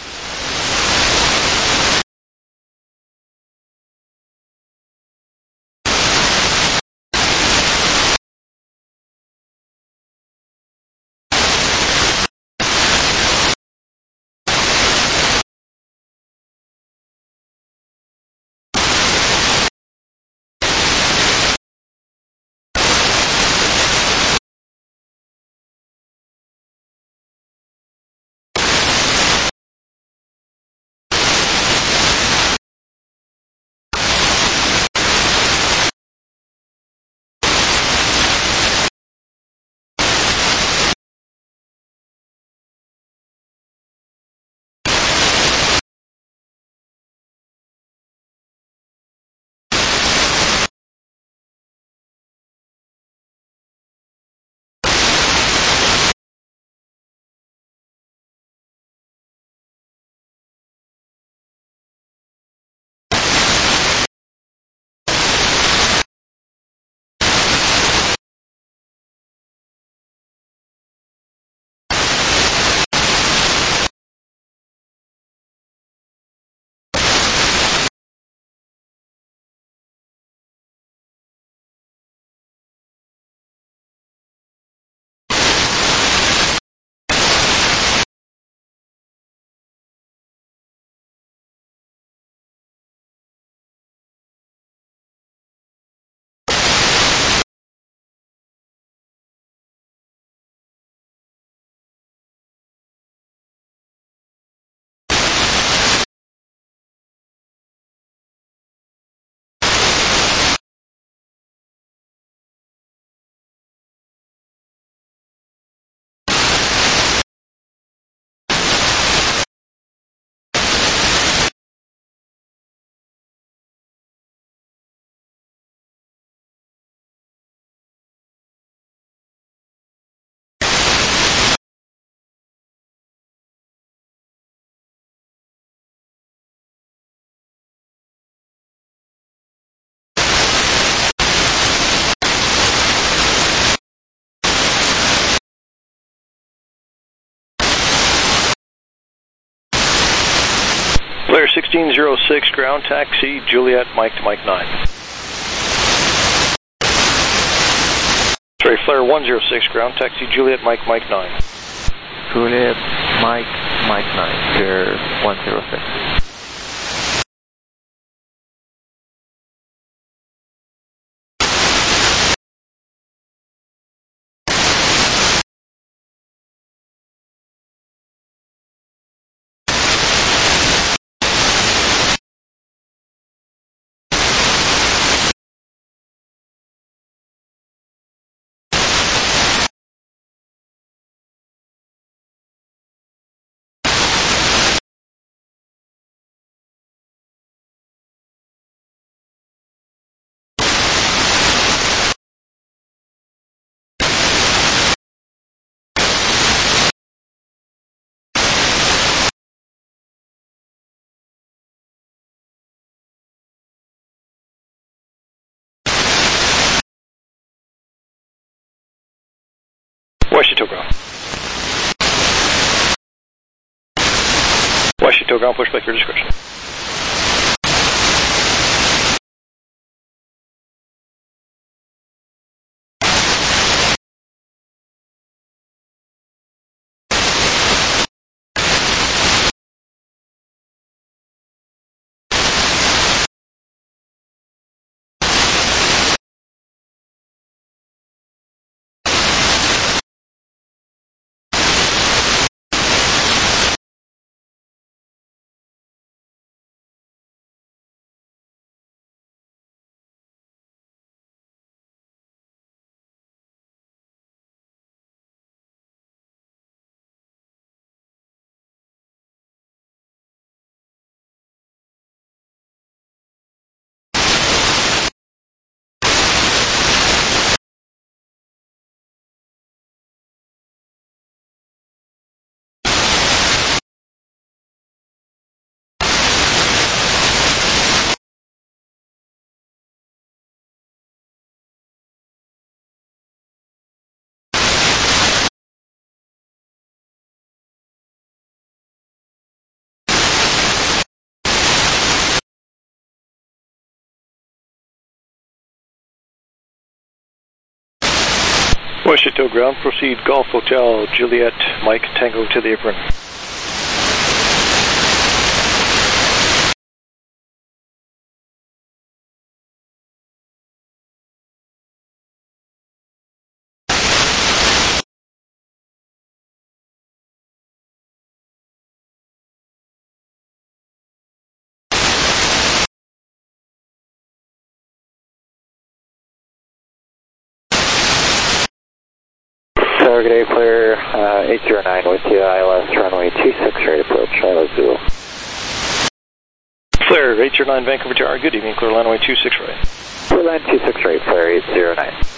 Clear sixteen oh six, ground taxi, Juliet, Mike to Mike nine. Sorry, Flare one oh six, ground taxi, Juliet, Mike, Mike nine. Juliet, Mike, Mike nine, Clear one oh six. Washito ground. Washito ground, push back your discretion. Washito ground, proceed Golf Hotel, Juliet, Mike, Tango to the apron. Target A clear, uh, eight zero nine with you, I L S runway two six right approach, I L S Zulu. Flare eight zero nine Vancouver Tower, good evening, clear runway two six right. Clear line two six right, Flare eight zero nine.